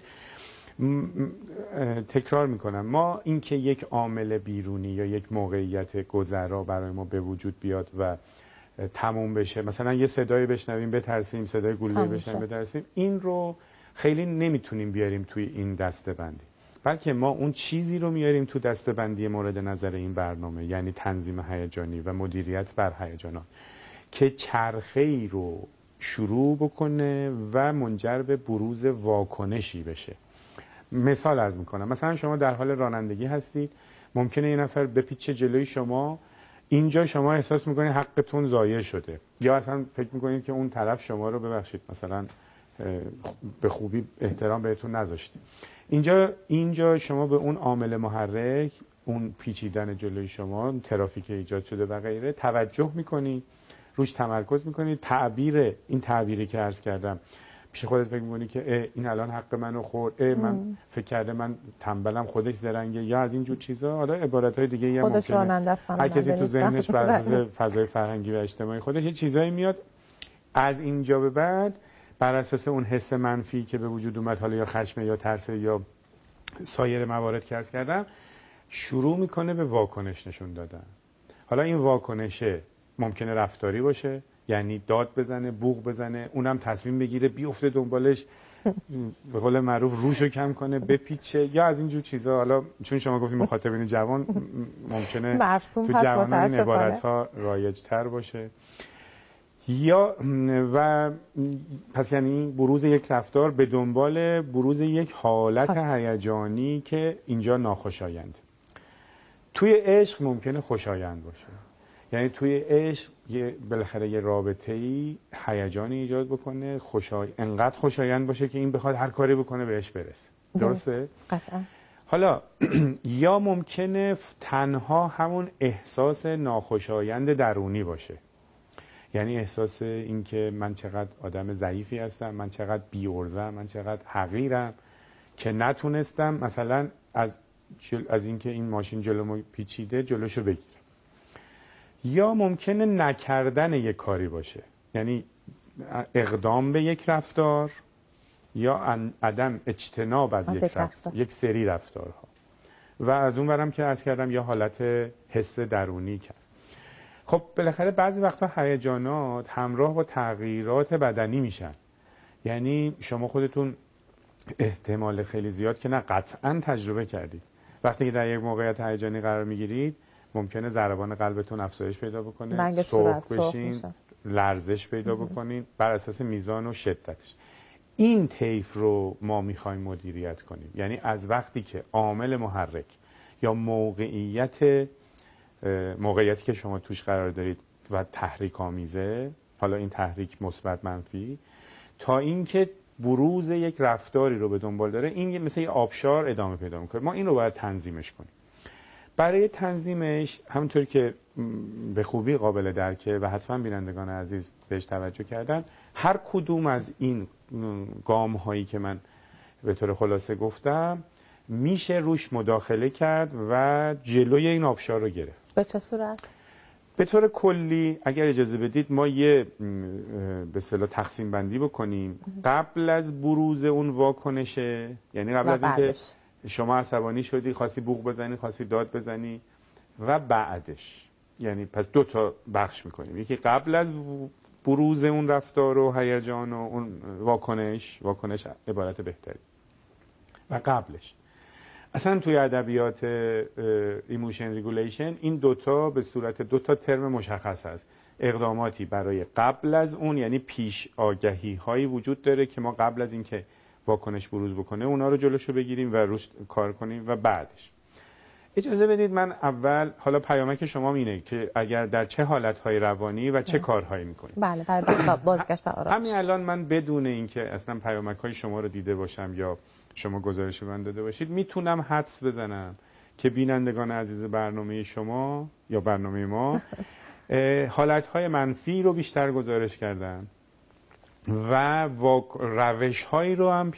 S3: تکرار میکنم، ما اینکه یک عامل بیرونی یا یک موقعیت گذرا برای ما به وجود بیاد و تموم بشه، مثلا یه صدایی بشنویم بترسیم، صدای گلوله بشنویم بترسیم، این رو خیلی نمیتونیم بیاریم توی این دسته بندی. بلکه ما اون چیزی رو میاریم تو دسته‌بندی مورد نظر این برنامه، یعنی تنظیم هیجانی و مدیریت بر هیجانات، که چرخه‌ای رو شروع بکنه و منجر به بروز واکنشی بشه. مثال عرض میکنم، مثلا شما در حال رانندگی هستید، ممکنه یه نفر بپیچه جلوی شما، اینجا شما احساس میکنید حقتون ضایع شده، یا اصلا فکر میکنید که اون طرف شما رو ببخشید مثلا به خوبی احترام بهتون نذاشته. اینجا شما به اون عامل محرک، اون پیچیدن جلوی شما، ترافیک ایجاد شده و غیره توجه میکنید، روش تمرکز میکنید. این تعبیری که عرض کردم، پیش خودت فکر میکنی که این الان حق منو خورد، من فکر کرده من تنبلم خودش زرنگه، یا از این جور چیزا. حالا عبارت‌های دیگه هم ممکنه هر کسی تو ذهنش بر اساس فضای فرهنگی و اجتماعی خودش یه چیزایی میاد. از اینجا به بعد بر اساس اون حس منفی که به وجود اومد، حالا یا خشم یا ترس یا سایر موارد که عرض کردم، شروع میکنه به واکنش نشون دادن. حالا این واکنشه ممکنه رفتاری باشه، یعنی داد بزنه، بوق بزنه، اونم تصمیم بگیره بیفته دنبالش، به قول معروف روشو کم کنه، بپیچه، یا از اینجور چیزا. حالا چون شما گفتید مخاطبین جوان، ممکنه تو جوانان این عبارت‌ها رایج‌تر باشه. یا و پس یعنی بروز یک رفتار به دنبال بروز یک حالت هیجانی که اینجا ناخوشایند. توی عشق ممکنه خوشایند باشه، یعنی توی عشق بالاخره یه رابطه‌ای هیجانی ایجاد بکنه، انقدر خوشایند باشه که این بخواد هر کاری بکنه بهش برسه. درسته؟
S2: قطعا.
S3: حالا یا ممکنه تنها همون احساس ناخوشایند درونی باشه، یعنی احساس این که من چقدر آدم ضعیفی هستم، من چقدر بی‌عرضه‌ام، من چقدر حقیرم که نتونستم مثلا از اینکه این ماشین جلومو پیچیده جلوشو بگیرم. یا ممکنه نکردن یک کاری باشه، یعنی اقدام به یک رفتار یا عدم اجتناب از یک رفتار، یک سری رفتارها. و از اون برم که عرض کردم یا حالت حس درونی کرد. خب بالاخره بعضی وقتا هیجانات همراه با تغییرات بدنی میشن، یعنی شما خودتون احتمال خیلی زیاد که نه قطعا تجربه کردید، وقتی که در یک موقعیت هیجانی قرار میگیرید ممکنه ضربان قلبتون افزایش پیدا بکنه، سرخ بشین، لرزش پیدا بکنین بر اساس میزان و شدتش. این طیف رو ما میخوایم مدیریت کنیم، یعنی از وقتی که عامل محرک یا موقعیتی که شما توش قرار دارید و تحریک آمیزه، حالا این تحریک مثبت منفی، تا اینکه بروز یک رفتاری رو به دنبال داره، این مثل یه آبشار ادامه پیدا میکنه. ما این رو باید تنظیمش کنیم. برای تنظیمش همونطور که به خوبی قابل درکه و حتما بینندگان عزیز بهش توجه کردن، هر کدوم از این گام هایی که من به طور خلاصه گفتم میشه روش مداخله کرد و جلوی این آبشار رو گرفت.
S2: به چه صورت؟
S3: به طور کلی اگر اجازه بدید ما یه به اصطلاح تقسیم بندی بکنیم قبل از بروز اون واکنشه، یعنی قبل از اینکه شما عصبانی شدی، خواستی بوق بزنی، خواستی داد بزنی، و بعدش، یعنی پس دو تا بخش میکنیم، یکی قبل از بروز اون رفتار و هیجان و اون واکنش عبارت بهتری، و قبلش. اصلا توی ادبیات ایموشن ریگولیشن این دوتا به صورت دوتا ترم مشخص هست. اقداماتی برای قبل از اون، یعنی پیش آگهی هایی وجود داره که ما قبل از اینکه واکنش بروز بکنه اونا رو جلوشو بگیریم و روش کار کنیم، و بعدش. اجازه بدید من اول حالا پیامک شما اینه که اگر در چه حالتهای روانی و چه کارهایی میکنیم.
S2: بله، برای بازگشت و آرامش.
S3: همین الان من بدون اینکه اصلا پیامک‌های شما رو دیده باشم یا شما گزارش من داده باشید، میتونم حدس بزنم که بینندگان عزیز برنامه شما یا برنامه ما حالتهای منفی رو بیشتر گزارش کردن و روش‌هایی رو هم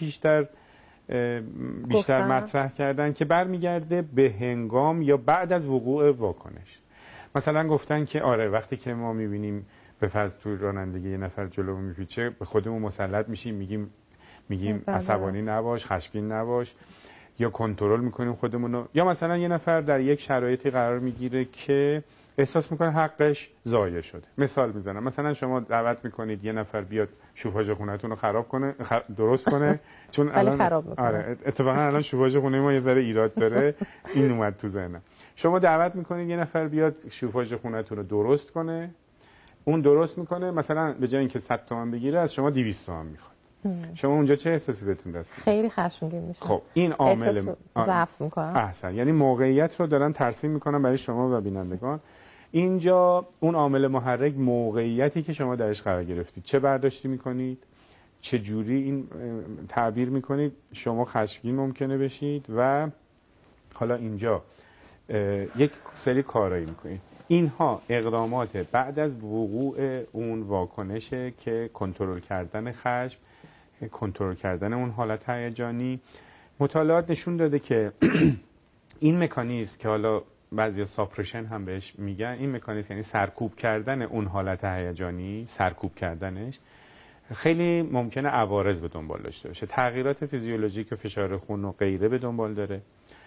S3: بیشتر مطرح کردن که برمیگرده به هنگام یا بعد از وقوع واکنش. مثلا گفتن که آره وقتی که ما میبینیم به فرض توی رانندگی یه نفر جلو میپیچه، به خودمون مسلط میشیم، میگیم عصبانی نباش، خشمگین نباش، یا کنترل میکنیم خودمون رو. یا مثلا یه نفر در یک شرایطی قرار میگیره که احساس میکنه حقش ضایع شده. مثال میزنم، مثلا شما دعوت میکنید یه نفر بیاد شوفاژ خونه‌تون رو خراب کنه، درست کنه، چون الان آره اتفاقا الان شوفاژ خونه ما یه ذره ایراد داره، این اومد تو ذهنم. شما دعوت میکنید یه نفر بیاد شوفاژ خونه‌تون رو درست کنه، اون درست میکنه، مثلا به جای اینکه 100 تومن بگیره از شما 200 تومن میخواد. شما اونجا چه احساسی بهتون دست میده؟
S2: خیلی خشمگین میشه.
S3: خب این عامل
S2: ضعف میکنه.
S3: احسن، یعنی موقعیت رو دارن ترسیم میکنن برای شما و بینندگان. اینجا اون عامل محرک موقعیتی که شما درش قرار گرفتید، چه برداشتی میکنید، چه جوری این تعبیر میکنید، شما خشمگین ممکنه بشید و حالا اینجا یک سری کارایی میکنید. اینها اقدامات بعد از وقوع اون واکنشه که کنترل کردن خشم، کنترل کردن اون حالت هیجانی. مطالعات نشون داده که این مکانیزم که حالا بعضیا ساپرشن هم بهش میگن، این مکانیزم یعنی سرکوب کردن اون حالت هیجانی، سرکوب کردنش خیلی ممکنه عوارض به دنبال داشته باشه، تغییرات فیزیولوژیک و فشار خون و غیره به دنبال داره.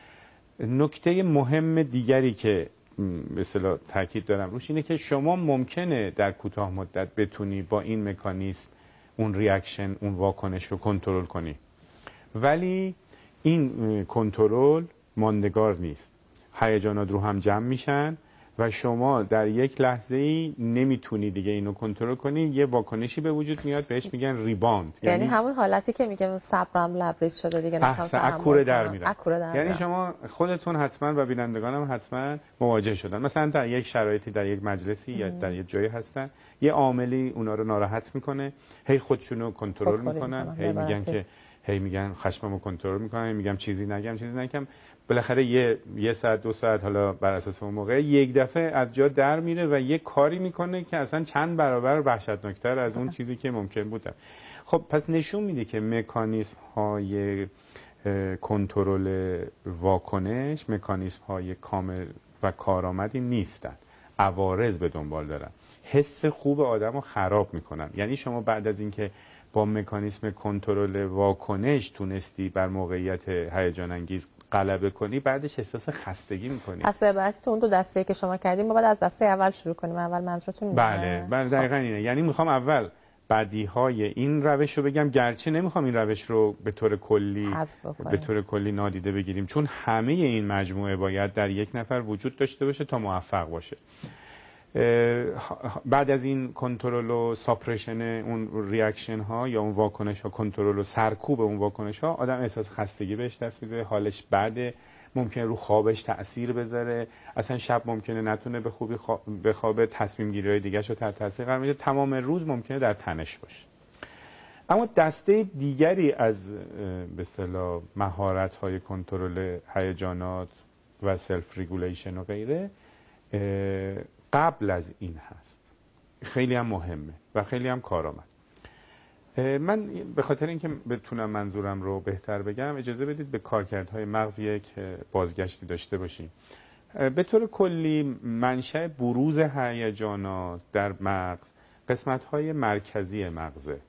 S3: نکته مهم دیگری که به اصطلاح تاکید دارم روش اینه که شما ممکنه در کوتاه مدت بتونی با این مکانیزم اون ریاکشن، اون واکنش رو کنترل کنی، ولی این کنترل ماندگار نیست. هیجانات رو هم جمع میشن و شما در یک لحظه‌ای نمیتونی دیگه اینو کنترل کنی، یه واکنشی به وجود میاد بهش میگن ریباند.
S2: یعنی همون حالتی که میگم صبرم لبریز شده دیگه،
S3: نمی‌خوام اکوره در میره. یعنی
S2: میره.
S3: شما خودتون حتما و بینندگانم حتما مواجه شدن، مثلا در یک شرایطی، در یک مجلسی یا در یک جایی هستن، یه عاملی اونا رو ناراحت میکنه، هی خودشونو کنترل میکنن، هی میگن که میگن خشممو کنترل میکنم، میگم چیزی نگم، بالاخره یه ساعت 2 ساعت حالا بر اساس اون موقع یک دفعه از جا در میره و یه کاری میکنه که اصلا چند برابر وحشتناکتر از اون چیزی که ممکن بوده. خب پس نشون میده که مکانیزم های کنترل واکنش مکانیزم های کامل و کارآمدی نیستن، عوارض به دنبال دارن، حس خوب آدم رو خراب میکنن. یعنی شما بعد از اینکه با مکانیزم کنترل واکنش تونستی بر موقعیت هیجان انگیز غلبه کنی، بعدش احساس خستگی میکنی.
S2: پس به عبارتی تو اون دو دسته که شما کردیم ما باید از دسته اول شروع کنیم. اول منظورتون
S3: بله دقیقاً اینه. یعنی میخوام اول بدیهای این روش رو بگم، گرچه نمیخوام این روش رو به طور کلی نادیده بگیریم، چون همه این مجموعه باید در یک نفر وجود داشته باشه تا موفق باشه. بعد از این کنترل و ساپرشن اون ریاکشن ها یا اون واکنش ها، کنترل و سرکوب اون واکنش ها، آدم احساس خستگی بهش دست میده، حالش بده، ممکنه رو خوابش تأثیر بذاره، اصلا شب ممکنه نتونه به خوبی بخوابه، تصمیم گیری های دیگه شو تحت تاثیر قرار میده، تمام روز ممکنه در تنش باشه. اما دسته دیگری از به اصطلاح مهارت های کنترل هیجانات و سلف ریگولیشن و غیره قبل از این هست، خیلی هم مهمه و خیلی هم کارآمد. من به خاطر اینکه بتونم منظورم رو بهتر بگم اجازه بدید به کارکردهای مغز یک بازگشتی داشته باشیم. به طور کلی منشأ بروز هیجانات در مغز قسمت‌های مرکزی مغزه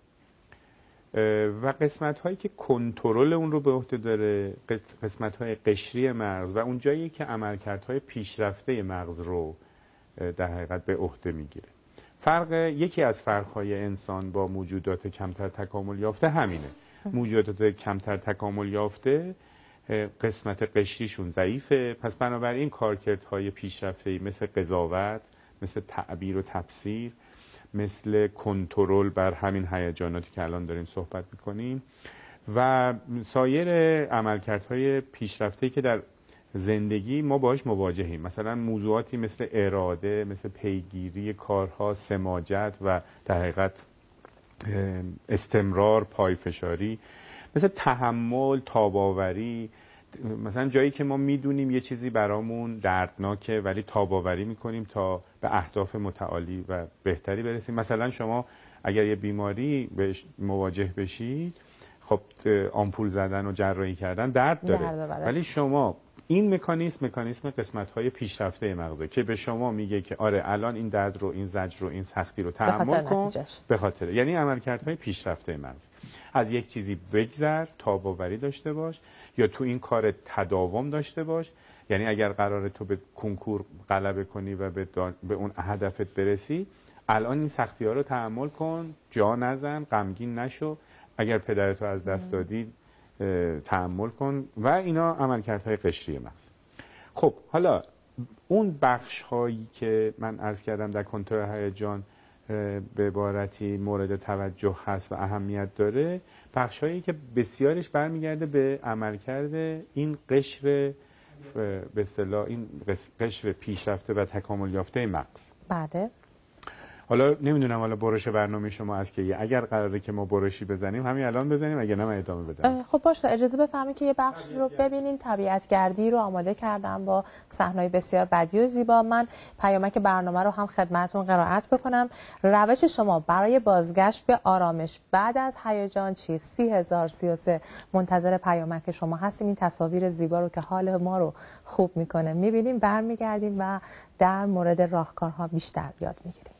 S3: و قسمت‌هایی که کنترل اون رو به عهده داره قسمت‌های قشری مغز و اون جایی که عملکردهای پیشرفته مغز رو در حقیقت به عهده میگیره. یکی از فرق‌های انسان با موجودات کمتر تکامل یافته همینه. موجودات کمتر تکامل یافته قسمت قشریشون ضعیفه، پس بنابراین کارکردهای پیشرفته‌ای مثل قضاوت، مثل تعبیر و تفسیر، مثل کنترل بر همین هیجاناتی که الان داریم صحبت میکنیم و سایر عملکردهای پیشرفته‌ای که در زندگی ما باهاش مواجهیم، مثلا موضوعاتی مثل اراده، مثل پیگیری کارها، سماجت و در حقیقت استمرار، پایفشاری، مثل تحمل، تاباوری، مثلا جایی که ما میدونیم یه چیزی برامون دردناکه ولی تاباوری میکنیم تا به اهداف متعالی و بهتری برسیم. مثلا شما اگر یه بیماری بهش مواجه بشید، خب آمپول زدن و جراحی کردن درد داره، ولی شما این مکانیزم قسمت‌های پیشرفته مغزه که به شما میگه که آره الان این درد رو، این زجر رو، این سختی رو تحمل کن به خاطر، یعنی عملکردهای پیشرفته مغز. از یک چیزی بگذر، تاباوری داشته باش، یا تو این کار تداوم داشته باش، یعنی اگر قراره تو به کنکور غلبه کنی و به اون هدفت برسی، الان این سختی‌ها رو تحمل کن، جا نزن، غمگین نشو. اگر پدرتو از دست دادی تحمل کن و اینا عملکردهای قشری مغز. خب حالا اون بخش هایی که من عرض کردم در کنترل هیجان به عبارتی مورد توجه هست و اهمیت داره، بخش هایی که بسیارش برمیگرده به عملکرد این قشر، به اصطلاح این قشر پیشرفته و تکامل یافته مغز.
S2: بله.
S3: حالا نمیدونم حالا برش برنامه شما از که اگر قراره که ما برشی بزنیم همین الان بزنیم، اگر نه من ادامه بدم.
S2: خب باشه، اجازه بفرمایید که یه بخش رو ببینیم. طبیعتگردی رو آماده کردم با صحنه‌های بسیار بدیع و زیبا. من پیامک برنامه رو هم خدمتتون قرائت بکنم. روش شما برای بازگشت به آرامش بعد از هیجان چیست؟ 30033 منتظر پیامک شما هستیم. این تصاویر زیبا رو که حال ما رو خوب میکنه میبینیم، برمیگردیم و در مورد راهکارها بیشتر یاد میگیریم.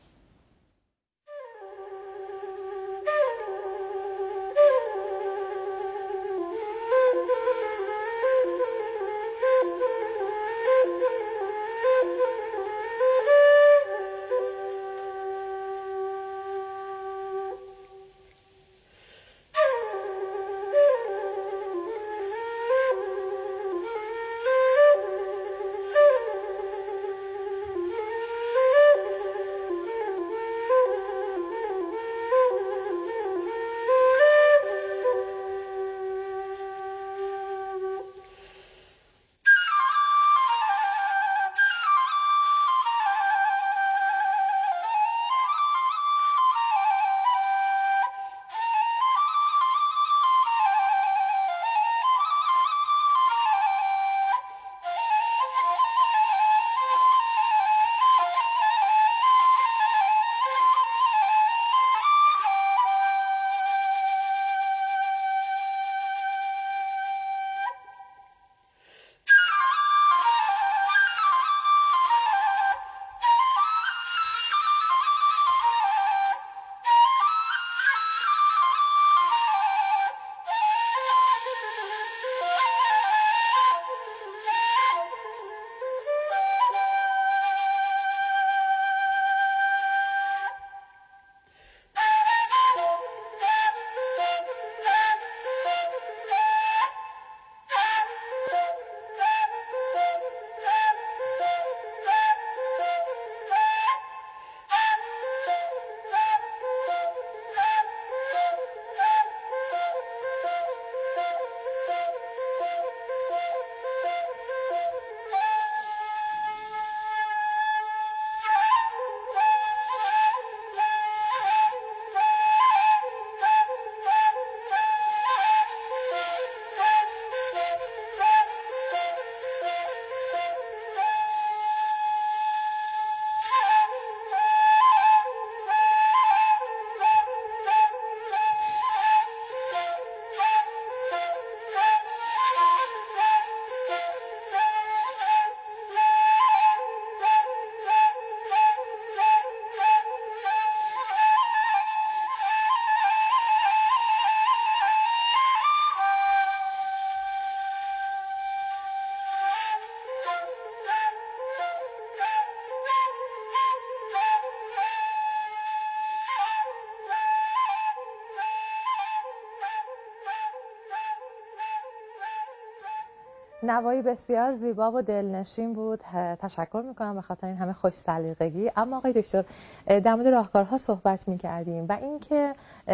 S2: نوایی بسیار زیبا و دلنشین بود. تشکر میکنم به خاطر این همه خوش سلیقگی. اما آقای دکتر، در مورد راهکارها صحبت میکردیم و اینکه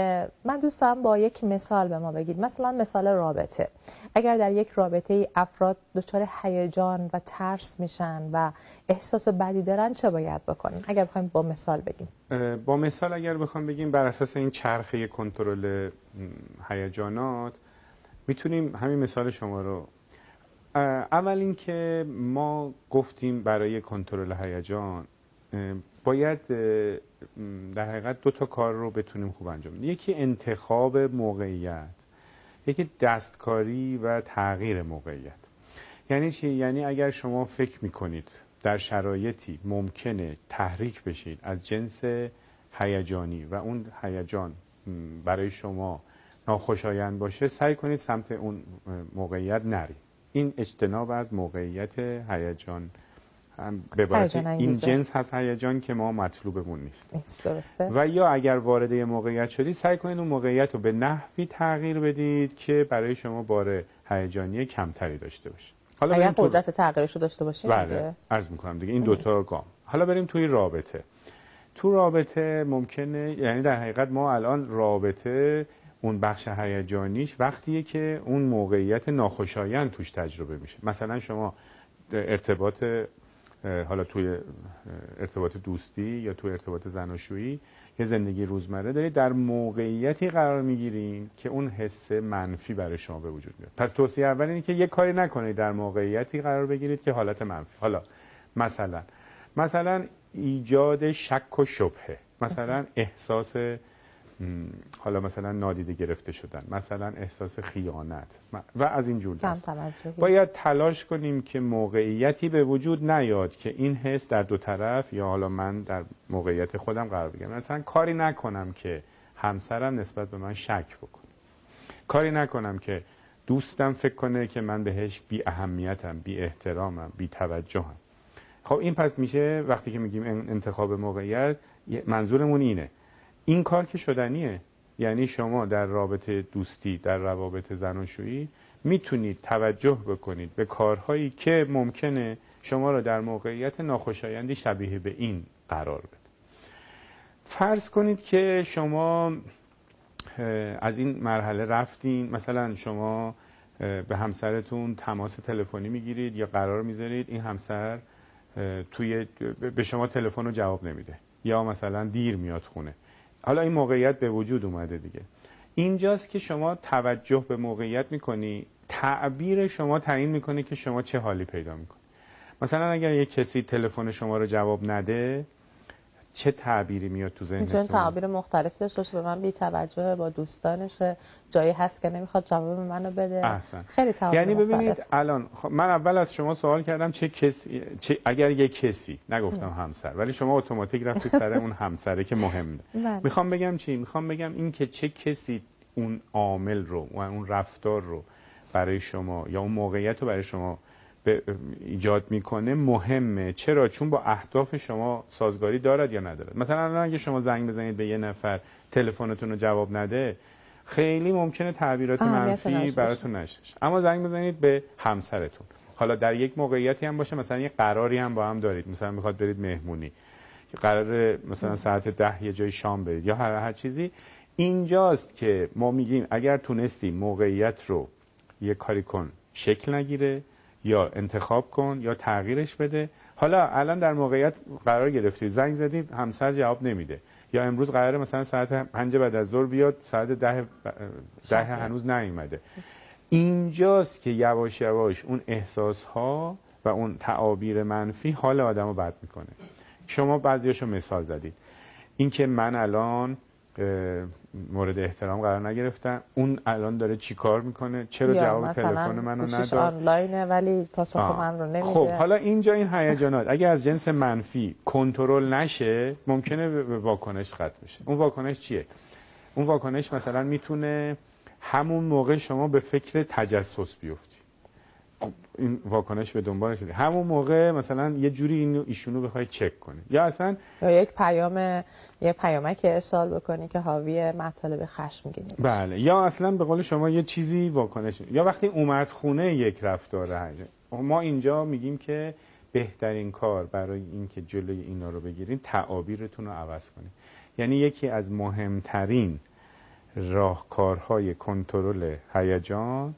S2: من دوست دارم با یک مثال به ما بگید. مثلا مثال رابطه. اگر در یک رابطه ای افراد دچار هیجان و ترس میشن و احساس بدی دارن، چه باید بکنیم؟ اگر بخوایم با مثال بگیم.
S3: با مثال اگر بخوام بگیم، بر اساس این چرخه کنترل هیجانات میتونیم همین مثال شما رو، اول اینکه ما گفتیم برای کنترل هیجان باید در حقیقت 2 تا کار رو بتونیم خوب انجام بدیم. یکی انتخاب موقعیت، یکی دستکاری و تغییر موقعیت. یعنی چی؟ یعنی اگر شما فکر میکنید در شرایطی ممکنه تحریک بشید از جنس هیجانی و اون هیجان برای شما ناخوشایند باشه، سعی کنید سمت اون موقعیت نرید. این اجتناب از موقعیت هیجان به عبارت این جنس هست هیجان که ما مطلوبمون نیست.
S2: درسته.
S3: و یا اگر وارد یه موقعیت شدید سعی کنید اون موقعیت رو به نحوی تغییر بدید که برای شما بار هیجانی کمتری داشته باشه. حالا
S2: اگر قدرت تغییرش رو داشته باشیم.
S3: بله عرض میکنم دیگه این دوتا گام. حالا بریم توی رابطه. تو رابطه ممکنه، یعنی در حقیقت ما الان رابطه اون بخش هیجانیش وقتیه که اون موقعیت ناخوشایند توش تجربه میشه. مثلا شما ارتباط، حالا توی ارتباط دوستی یا توی ارتباط زناشویی یه زندگی روزمره دارید، در موقعیتی قرار میگیرین که اون حس منفی برای شما به وجود میاد. پس توصیه اول اینه که یه کاری نکنید در موقعیتی قرار بگیرید که حالت منفی. حالا مثلا ایجاد شک و شبهه، مثلا احساس حالا مثلا نادیده گرفته شدن، مثلا احساس خیانت و از این جور دست. باید تلاش کنیم که موقعیتی به وجود نیاد که این حس در دو طرف یا حالا من در موقعیت خودم قرار بگیرم. مثلا کاری نکنم که همسرم نسبت به من شک بکنه، کاری نکنم که دوستم فکر کنه که من بهش بی اهمیتم، بی احترامم، بی توجهم. خب این پس میشه وقتی که میگیم انتخاب موقعیت منظورمون اینه. این کار که شدنیه، یعنی شما در رابطه دوستی، در روابط زناشویی میتونید توجه بکنید به کارهایی که ممکنه شما را در موقعیت ناخوشایندی شبیه به این قرار بده. فرض کنید که شما از این مرحله رفتین، مثلا شما به همسرتون تماس تلفنی میگیرید یا قرار میذارید این همسر به شما تلفن رو جواب نمیده یا مثلا دیر میاد خونه. حالا این موقعیت به وجود اومده دیگه. اینجاست که شما توجه به موقعیت میکنی، تعبیر شما تعیین میکنه که شما چه حالی پیدا میکنی. مثلا اگر یک کسی تلفن شما رو جواب نده چه تعبیری میاد تو ذهنتون؟
S2: میتونه تعبیر مختلفی داشته باشه. به من بی توجه، با دوستانشه، جایی هست که نمیخواد جواب منو بده.
S3: احسن.
S2: خیلی تعبیر
S3: یعنی ببینید
S2: مختلف.
S3: الان من اول از شما سوال کردم اگر یک کسی، نگفتم همسر، ولی شما اتوماتیک رفتی سر اون همسره که مهمه. میخوام بگم چی؟ میخوام بگم این که چه کسی اون عامل رو و اون رفتار رو برای شما یا اون موقعیت رو برای شما ایجاد میکنه مهمه. چرا؟ چون با اهداف شما سازگاری دارد یا ندارد. مثلا اگه شما زنگ بزنید به یه نفر تلفنتون رو جواب نده، خیلی ممکنه تعبیرات منفی براتون نشه. اما زنگ بزنید به همسرتون، حالا در یک موقعیتی هم باشه، مثلا یه قراری هم با هم دارید، مثلا میخواد برید مهمونی، قراره مثلا ساعت 10 یه جای شام برید یا هر چیزی، اینجاست که ما میگیم اگر تونستی موقعیت رو یه کاری کن شکل نگیره، یا انتخاب کن یا تغییرش بده. حالا الان در موقعیت قرار گرفتی، زنگ زدید همسر جواب نمیده، یا امروز قراره مثلا ساعت 5 بعد از ظهر بیاد، ساعت 10 هنوز نیومده. اینجاست که یواش یواش اون احساس ها و اون تعابیر منفی حال آدمو بد میکنه. شما بعضیاشو مثال زدید، این که من الان مورد احترام قرار نگرفتم، اون الان داره چی کار میکنه، چرا جواب تلفن منو نداد،
S2: آنلاینه ولی پاسخ من رو نمیده.
S3: خب حالا اینجا این هیجانات اگه از جنس منفی کنترل نشه ممکنه به واکنش ختم بشه. اون واکنش چیه؟ اون واکنش مثلا میتونه همون موقع شما به فکر تجسس بیفتی، این واکنش به دنبالش شده، همون موقع مثلا یه جوری ایشونو بخوای چک کنی، یا اصلا
S2: یک پیامک ارسال بکنی که حاوی مطالب خشمگینی باشه.
S3: بله، یا اصلا به قول شما یه چیزی واکنش، یا وقتی اومد خونه یک رفتار هیجان. ما اینجا میگیم که بهترین کار برای اینکه جلوی اینا رو بگیرین تعابیرتون رو عوض کنید. یعنی یکی از مهمترین راهکارهای کنترل هیجان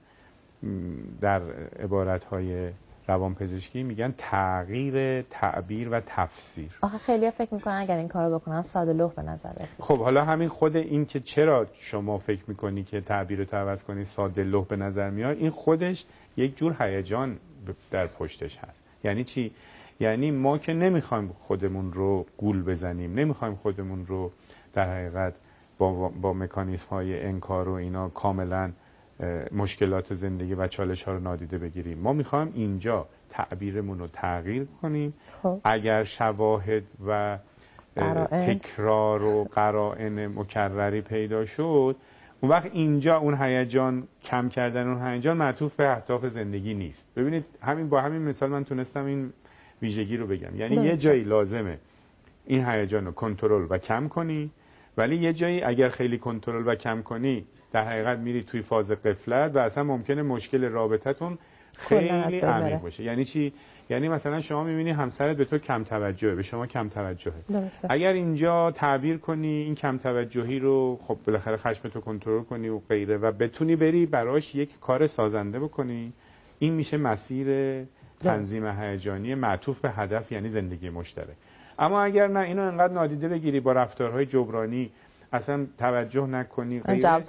S3: در عبارتهای روانپزشکی میگن تغییر تعبیر و تفسیر.
S2: آخه خیلی فکر میکنن اگر این کارو بکنن ساده لوح به نظر رسید.
S3: خب حالا همین خود این که چرا شما فکر میکنی که تعبیرتو عوض کنی ساده لوح به نظر میاد، این خودش یک جور هیجان در پشتش هست. یعنی چی؟ یعنی ما که نمیخوایم خودمون رو گول بزنیم، نمیخوایم خودمون رو در حقیقت با مکانیزم های انکار و اینا کاملا مشکلات زندگی و چالش ها رو نادیده بگیریم. ما میخوایم اینجا تعبیرمون رو تغییر کنیم.
S2: خب.
S3: اگر شواهد و تکرار و قرائن مکرری پیدا شد، اون وقت اینجا اون هیجان، کم کردن اون هیجان معطوف به اهداف زندگی نیست. ببینید با همین مثال من تونستم این ویژگی رو بگم. یعنی یه جایی لازمه این هیجان رو کنترل و کم کنی، ولی یه جایی اگر خیلی کنترل و کم کنی در حقیقت میری توی فاز غفلت و اصلا ممکنه مشکل رابطتون خیلی عمیق باشه. یعنی چی؟ یعنی مثلا شما میبینی همسرت به تو کم توجهه، به شما کم توجهه. اگر اینجا تعبیر کنی این کم توجهی رو، خب بالاخره خشمتو کنترل کنی و غیره و بتونی بری براش یک کار سازنده بکنی، این میشه مسیر تنظیم هیجانی معطوف به هدف، یعنی زندگی مشترک. اما اگر نه، اینو انقدر نادیده بگیری، با رفتارهای جبرانی اصلا توجه نکنی،
S2: جواب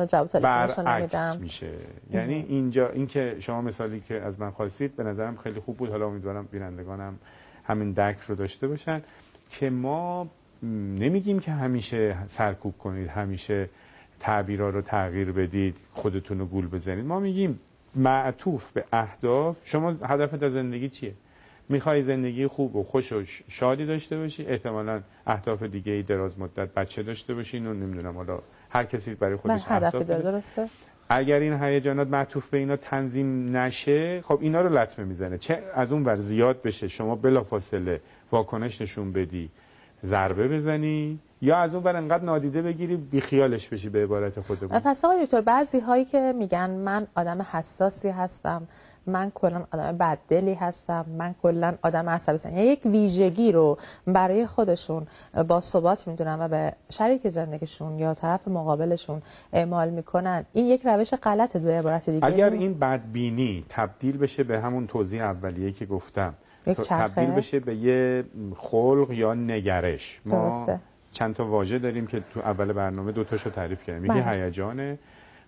S2: تلفنشو نمیدم،
S3: میشه. یعنی اینجا این که شما مثالی که از من خواستید به نظرم خیلی خوب بود. حالا امیدوارم بینندگانم همین درک رو داشته باشن که ما نمیگیم که همیشه سرکوب کنید، همیشه تعبیرها رو تغییر بدید، خودتون رو گول بزنید. ما میگیم معطوف به اهداف. شما هدفت از زندگی چیه؟ میخوای زندگی خوب و خوش و شادی داشته باشی، احتمالاً اهداف دیگه دراز مدت، بچه داشته باشی، اینو نمیدونم، حالا هر کسی برای خودش
S2: هدف داره. درسته.
S3: اگر این هیجانات معطوف به اینا تنظیم نشه، خب اینا رو لطمه میزنه. چه از اون ور زیاد بشه، شما بلافاصله واکنش نشون بدی، ضربه بزنی، یا از اون ور انقدر نادیده بگیری بیخیالش بشی، به عبارت خودمون.
S2: پس آقای دکتر، بعضی هایی که میگن من آدم حساسی هستم، من کلا آدم بددلی هستم، من کلا آدم عصبی هستم، یعنی یک ویژگی رو برای خودشون با ثبات میدونن و به شریک زندگیشون یا طرف مقابلشون اعمال میکنن، این یک روش غلطه به عبارت دیگه.
S3: اگر این بدبینی تبدیل بشه به همون توضیح اولیه که گفتم، تبدیل بشه به یه خلق یا نگرش. ما چند تا واژه داریم که تو اول برنامه دو تاشو تعریف کردیم. یکی هیجانه،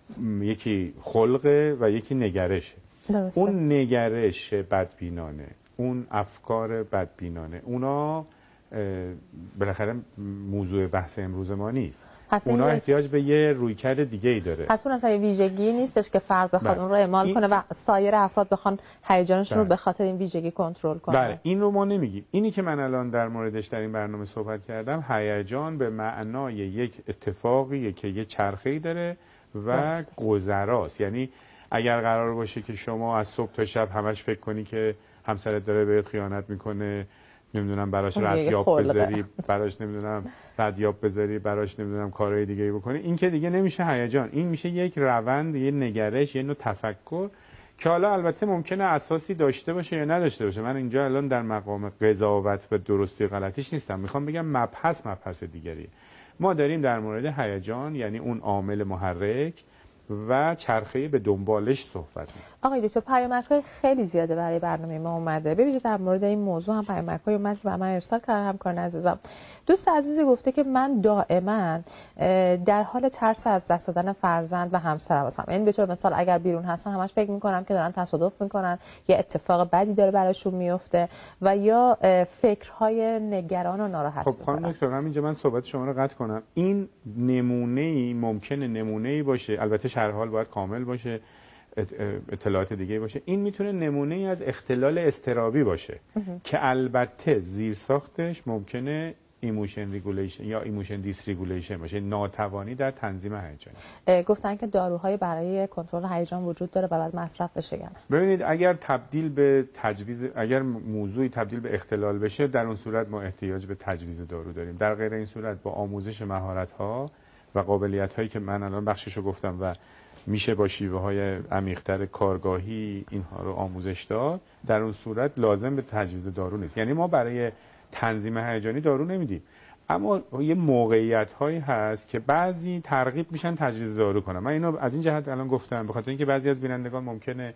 S3: یکی خلقه و یکی نگرشه.
S2: درسته.
S3: اون نگرش بدبینانه، اون افکار بدبینانه، اونا بالاخره موضوع بحث امروز ما نیست. اونا احتیاج به یه رویکرد دیگه ای داره.
S2: پس اون اصلا یه ویژگی نیستش که فرد بخواد اون رو اعمال کنه و سایر افراد بخوان هیجانشون رو به خاطر این ویژگی کنترل کنن.
S3: بله، این رو ما نمیگیم. اینی که من الان در موردش در این برنامه صحبت کردم، هیجان به معنای یک اتفاقی که یه چرخه‌ای داره و گذراست. یعنی اگر قرار باشه که شما از صبح تا شب همش فکر کنی که همسرت داره بهت خیانت میکنه، نمیدونم براش ردیاب بذاری، براش نمیدونم ردیاب بذاری، براش نمیدونم کارهای دیگه بکنی، این که دیگه نمیشه هیجان. این میشه یک روند، یه نگرش، یه نوع تفکر که حالا البته ممکنه اساسی داشته باشه یا نداشته باشه. من اینجا الان در مقام قضاوت به درستی غلطیش نیستم، میخوام بگم مبحث دیگری. ما داریم در مورد هیجان، یعنی اون عامل محرک و چرخه‌ای به دنبالش صحبت می‌کنیم.
S2: آقای دکتر، پیامک‌های خیلی زیاده برای برنامه ما اومده. ببینید در مورد این موضوع هم پیامک‌های اومد و من ارسال کردم همکاران عزیزم. دوست عزیزی گفته که من دائما در حال ترس از دست دادن فرزند و همسرم هستم. یعنی به طور مثال اگر بیرون هستن همش فکر می‌کنم که دارن تصادف می‌کنن، یا اتفاق بدی داره براشون میفته و یا فکرهای نگران و ناراحت.
S3: خب خانم دکتر، همینجا من صحبت شما رو قطع کنم. این نمونه‌ای ممکنه نمونه‌ای باشه، البته هر حال باید کامل باشه، اطلاعات دیگه باشه. این میتونه نمونه ای از اختلال اضطرابی باشه که البته زیرساختش ممکنه ایموشن ریگولیشن یا ایموشن دیس ریگولیشن باشه، ناتوانی در تنظیم هیجان.
S2: گفتن که داروهای برای کنترل هیجان وجود داره و باید مصرف بشه.
S3: ببینید اگر تبدیل به تجویز، اگر موضوعی تبدیل به اختلال بشه، در اون صورت ما احتیاج به تجویز دارو داریم. در غیر این صورت با آموزش مهارت‌ها و قابلیت‌هایی که من الان بخششو گفتم و میشه با شیوه‌های عمیق‌تر کارگاهی اینها رو آموزش داد، در اون صورت لازم به تجویز دارو نیست. یعنی ما برای تنظیم هیجانی دارو نمیدیم، اما یه موقعیت‌هایی هست که بعضی ترغیب میشن تجویز دارو کنن. من اینو از این جهت الان گفتم به خاطر اینکه بعضی از بینندگان ممکنه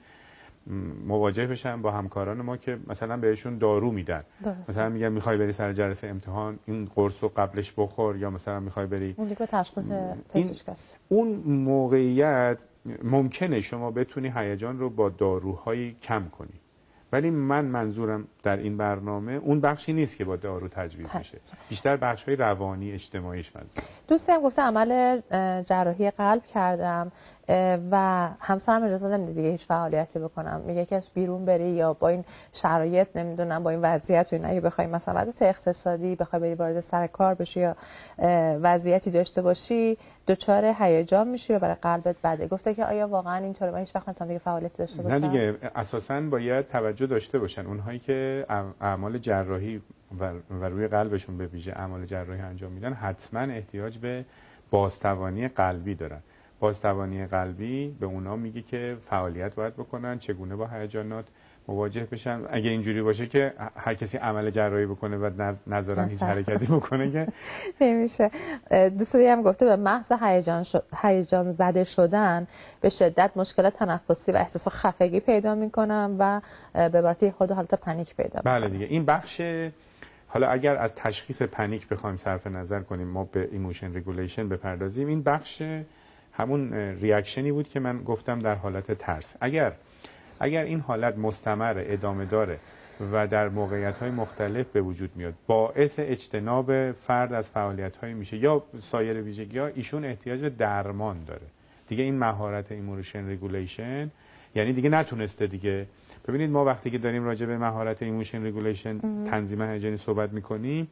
S3: مواجه بشن با همکاران ما که مثلا بهشون دارو میدن. مثلا میگن میخوای بری سر جلسه امتحان این قرص رو قبلش بخور، یا مثلا میخوای بری
S2: اون دیگه تشخیص پزشک است.
S3: اون موقعیت ممکنه شما بتونی هیجان رو با داروهایی کم کنی، ولی من منظورم در این برنامه اون بخشی نیست که با دارو تجویز میشه، بیشتر بخش‌های روانی اجتماعیش منظورم.
S2: دوستم گفته عمل جراحی قلب کردم، و همسرم اجازه نمیده دیگه هیچ فعالیتی بکنم، میگه که بیرون بری یا با این شرایط نمیدونم با این وضعیت و اینا اگه بخوای مثلا وضعیت اقتصادی بخوای بری وارد سر کار بشی یا وضعیتی داشته باشی دچار هیجان میشی و برای قلبت بده. گفته که آیا واقعا اینطوره؟ من هیچ وقت نمیتونم دیگه فعالیتی داشته باشم.
S3: نه دیگه، اساساً باید توجه داشته باشن اونهایی که اعمال جراحی و روی قلبشون به ویژه اعمال جراحی انجام میدن، حتما احتیاج به بازتوانی قلبی دارن. بازتوانی قلبی به اونا میگه که فعالیت باید بکنن، چگونه با هیجانات مواجه بشن. اگه اینجوری باشه که هر کسی عمل جراحی بکنه و نذارن هیچ حرکتی بکنه که
S2: نمیشه. دوستایی هم گفته به محض هیجان زده شدن به شدت مشکل تنفسی و احساس خفگی پیدا میکنم و به عبارتی خود حالت پنیک پیدا میکنم.
S3: بله دیگه، این بخش. حالا اگر از تشخیص پنیک بخوایم صرف نظر کنیم، ما به ایموشن ریگولیشن بپردازیم، این بخش همون ریاکشنی بود که من گفتم در حالت ترس. اگر این حالت مستمر ادامه داره و در موقعیت‌های مختلف به وجود میاد، باعث اجتناب فرد از فعالیت‌های میشه یا سایر ویژگی‌ها، ایشون احتیاج به درمان داره. دیگه این مهارت ایموشن ریگولیشن یعنی دیگه نتونسته دیگه. ببینید ما وقتی که داریم راجع به مهارت ایموشن ریگولیشن تنظیم هیجانی صحبت می‌کنیم،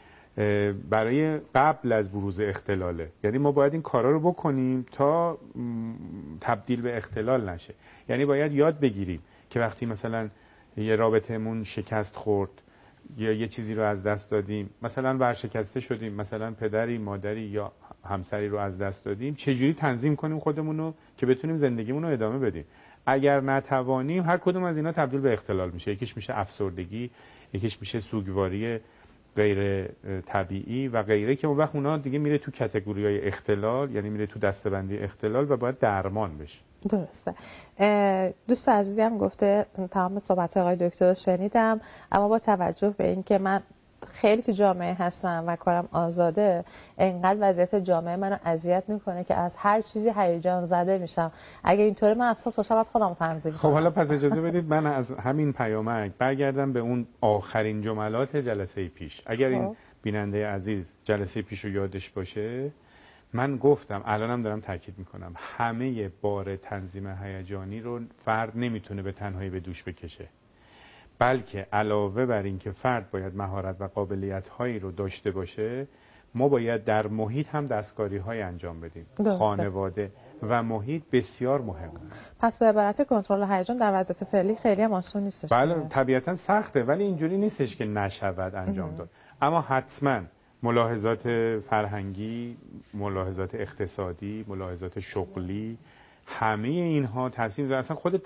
S3: برای قبل از بروز اختلاله، یعنی ما باید این کارا رو بکنیم تا تبدیل به اختلال نشه. یعنی باید یاد بگیریم که وقتی مثلا یه رابطه‌مون شکست خورد یا یه چیزی رو از دست دادیم، مثلا ورشکسته شدیم، مثلا پدری، مادری یا همسری رو از دست دادیم، چجوری تنظیم کنیم خودمون رو که بتونیم زندگیمون رو ادامه بدیم. اگر نتوانیم، هر کدوم از اینا تبدیل به اختلال میشه. یکیش میشه افسردگی، یکیش میشه سوگواری غیر طبیعی و غیره، که اون وقت اونا دیگه میره تو کاتگوری‌های اختلال، یعنی میره تو دسته‌بندی اختلال و باید درمان بشه.
S2: درسته. دوست عزیزی هم گفته تمام صحبت‌های آقای دکتر رو شنیدم، اما با توجه به اینکه من خیلی تو جامعه هستم و کارم آزاده، انقدر وضعیت جامعه منو اذیت میکنه که از هر چیزی هیجان زده میشم. اگه اینطوره من از صبح تا شب خودم تنظیم کنم.
S3: خب حالا پس اجازه بدید من از همین پیامک برگردم به اون آخرین جملات جلسه پیش. اگر این بیننده عزیز جلسه پیش رو یادش باشه، من گفتم، الانم دارم تاکید میکنم، همه بار تنظیم هیجانی رو فرد نمیتونه به تنهایی به دوش بکشه، بلکه علاوه بر این که فرد باید مهارت و قابلیت‌هایی رو داشته باشه، ما باید در محیط هم دستکاری‌های انجام بدیم. خانواده و محیط بسیار مهمه.
S2: پس به عبارت کنترل هیجان در وضعیت فعلی خیلی هم آسون نیستش.
S3: بله طبیعتاً سخته، ولی اینجوری نیستش که نشود انجام داد. اما حتماً ملاحظات فرهنگی، ملاحظات اقتصادی، ملاحظات شغلی، همه اینها تاثیر داره. اصلا خود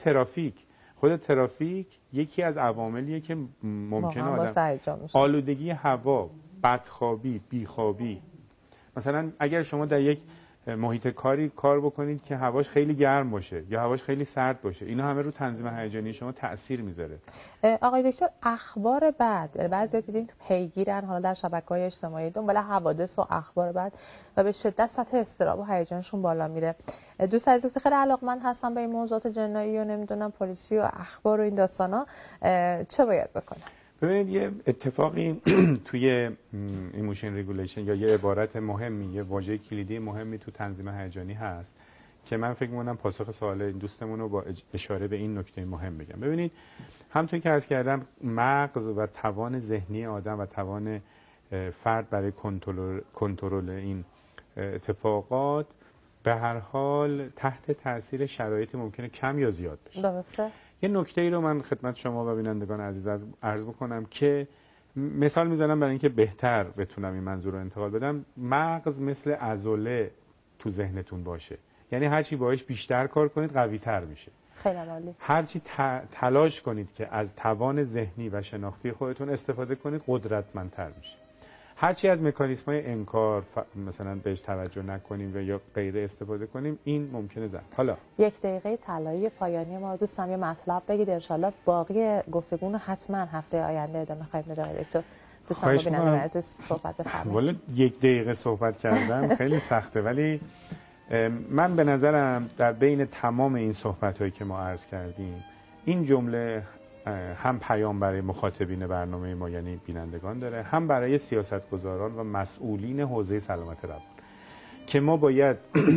S3: ترافیک یکی از عواملیه که ممکنه آلودگی هوا، بدخوابی، بیخوابی. مثلا اگر شما در یک محیط کاری کار بکنید که هواش خیلی گرم باشه یا هواش خیلی سرد باشه، اینا همه رو تنظیم هیجانی شما تأثیر میذاره.
S2: آقای دکتر، اخبار بد، بعضی دیدین پیگیرن حالا در شبکه‌های اجتماعی دنبال حوادث و اخبار بد و به شدت سطح اضطراب و هیجانشون بالا میره. دوست عزیز خیلی علاقمند هستم به این موضوعات جنایی و نمیدونم پلیسی و اخبار و این داستانا، چه باید بکنم؟
S3: ببینید یه اتفاقی توی ایموشن ریگولیشن یا یه عبارت مهمی، یه واژه کلیدی مهمی تو تنظیم هیجانی هست که من فکر می‌کنم پاسخ سوال این دوستمون رو با اشاره به این نکته مهم بگم. ببینید همونطور که عرض کردم، مغز و توان ذهنی آدم و توان فرد برای کنترل این اتفاقات به هر حال تحت تاثیر شرایطی ممکنه کم یا زیاد بشه.
S2: درسته.
S3: یه نکته‌ای رو من خدمت شما و بینندگان عزیز عرض بکنم که مثال میزنم برای اینکه بهتر بتونم این منظور رو انتقال بدم. مغز مثل عضله تو ذهنتون باشه، یعنی هرچی باهاش بیشتر کار کنید قوی‌تر میشه.
S2: خیلی عالی.
S3: هرچی تلاش کنید که از توان ذهنی و شناختی خودتون استفاده کنید قدرتمندتر میشه. هرچی از مکانیزم‌های انکار مثلا بهش توجه نکنیم و یا غیره استفاده کنیم، این ممکنه ضعف. حالا
S2: 1 دقیقه طلایی پایانی ما، دوستم یه مطلب بگید ان شاءالله باقی گفتگو رو حتما هفته آینده ادامه خواهیم داد. دکتر دوستان ببینن عزیز صحبت بفرمایید.
S3: والا 1 دقیقه صحبت کردم خیلی سخته، ولی من به نظرم در بین تمام این صحبت‌هایی که ما عرض کردیم، این جمله هم پیام برای مخاطبین برنامه ما یعنی بینندگان داره، هم برای سیاستگزاران و مسئولین حوزه سلامت روان، که ما باید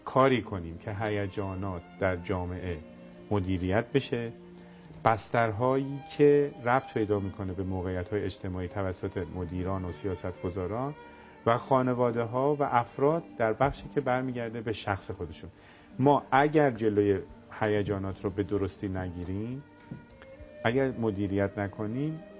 S3: کاری کنیم که هیجانات در جامعه مدیریت بشه، بسترهایی که ربط پیدا میکنه به موقعیت‌های اجتماعی توسط مدیران و سیاستگزاران و خانواده ها و افراد در بخشی که برمیگرده به شخص خودشون. ما اگر جلوی هیجانات رو به درستی نگیریم، اگر مدیریت نکنیم،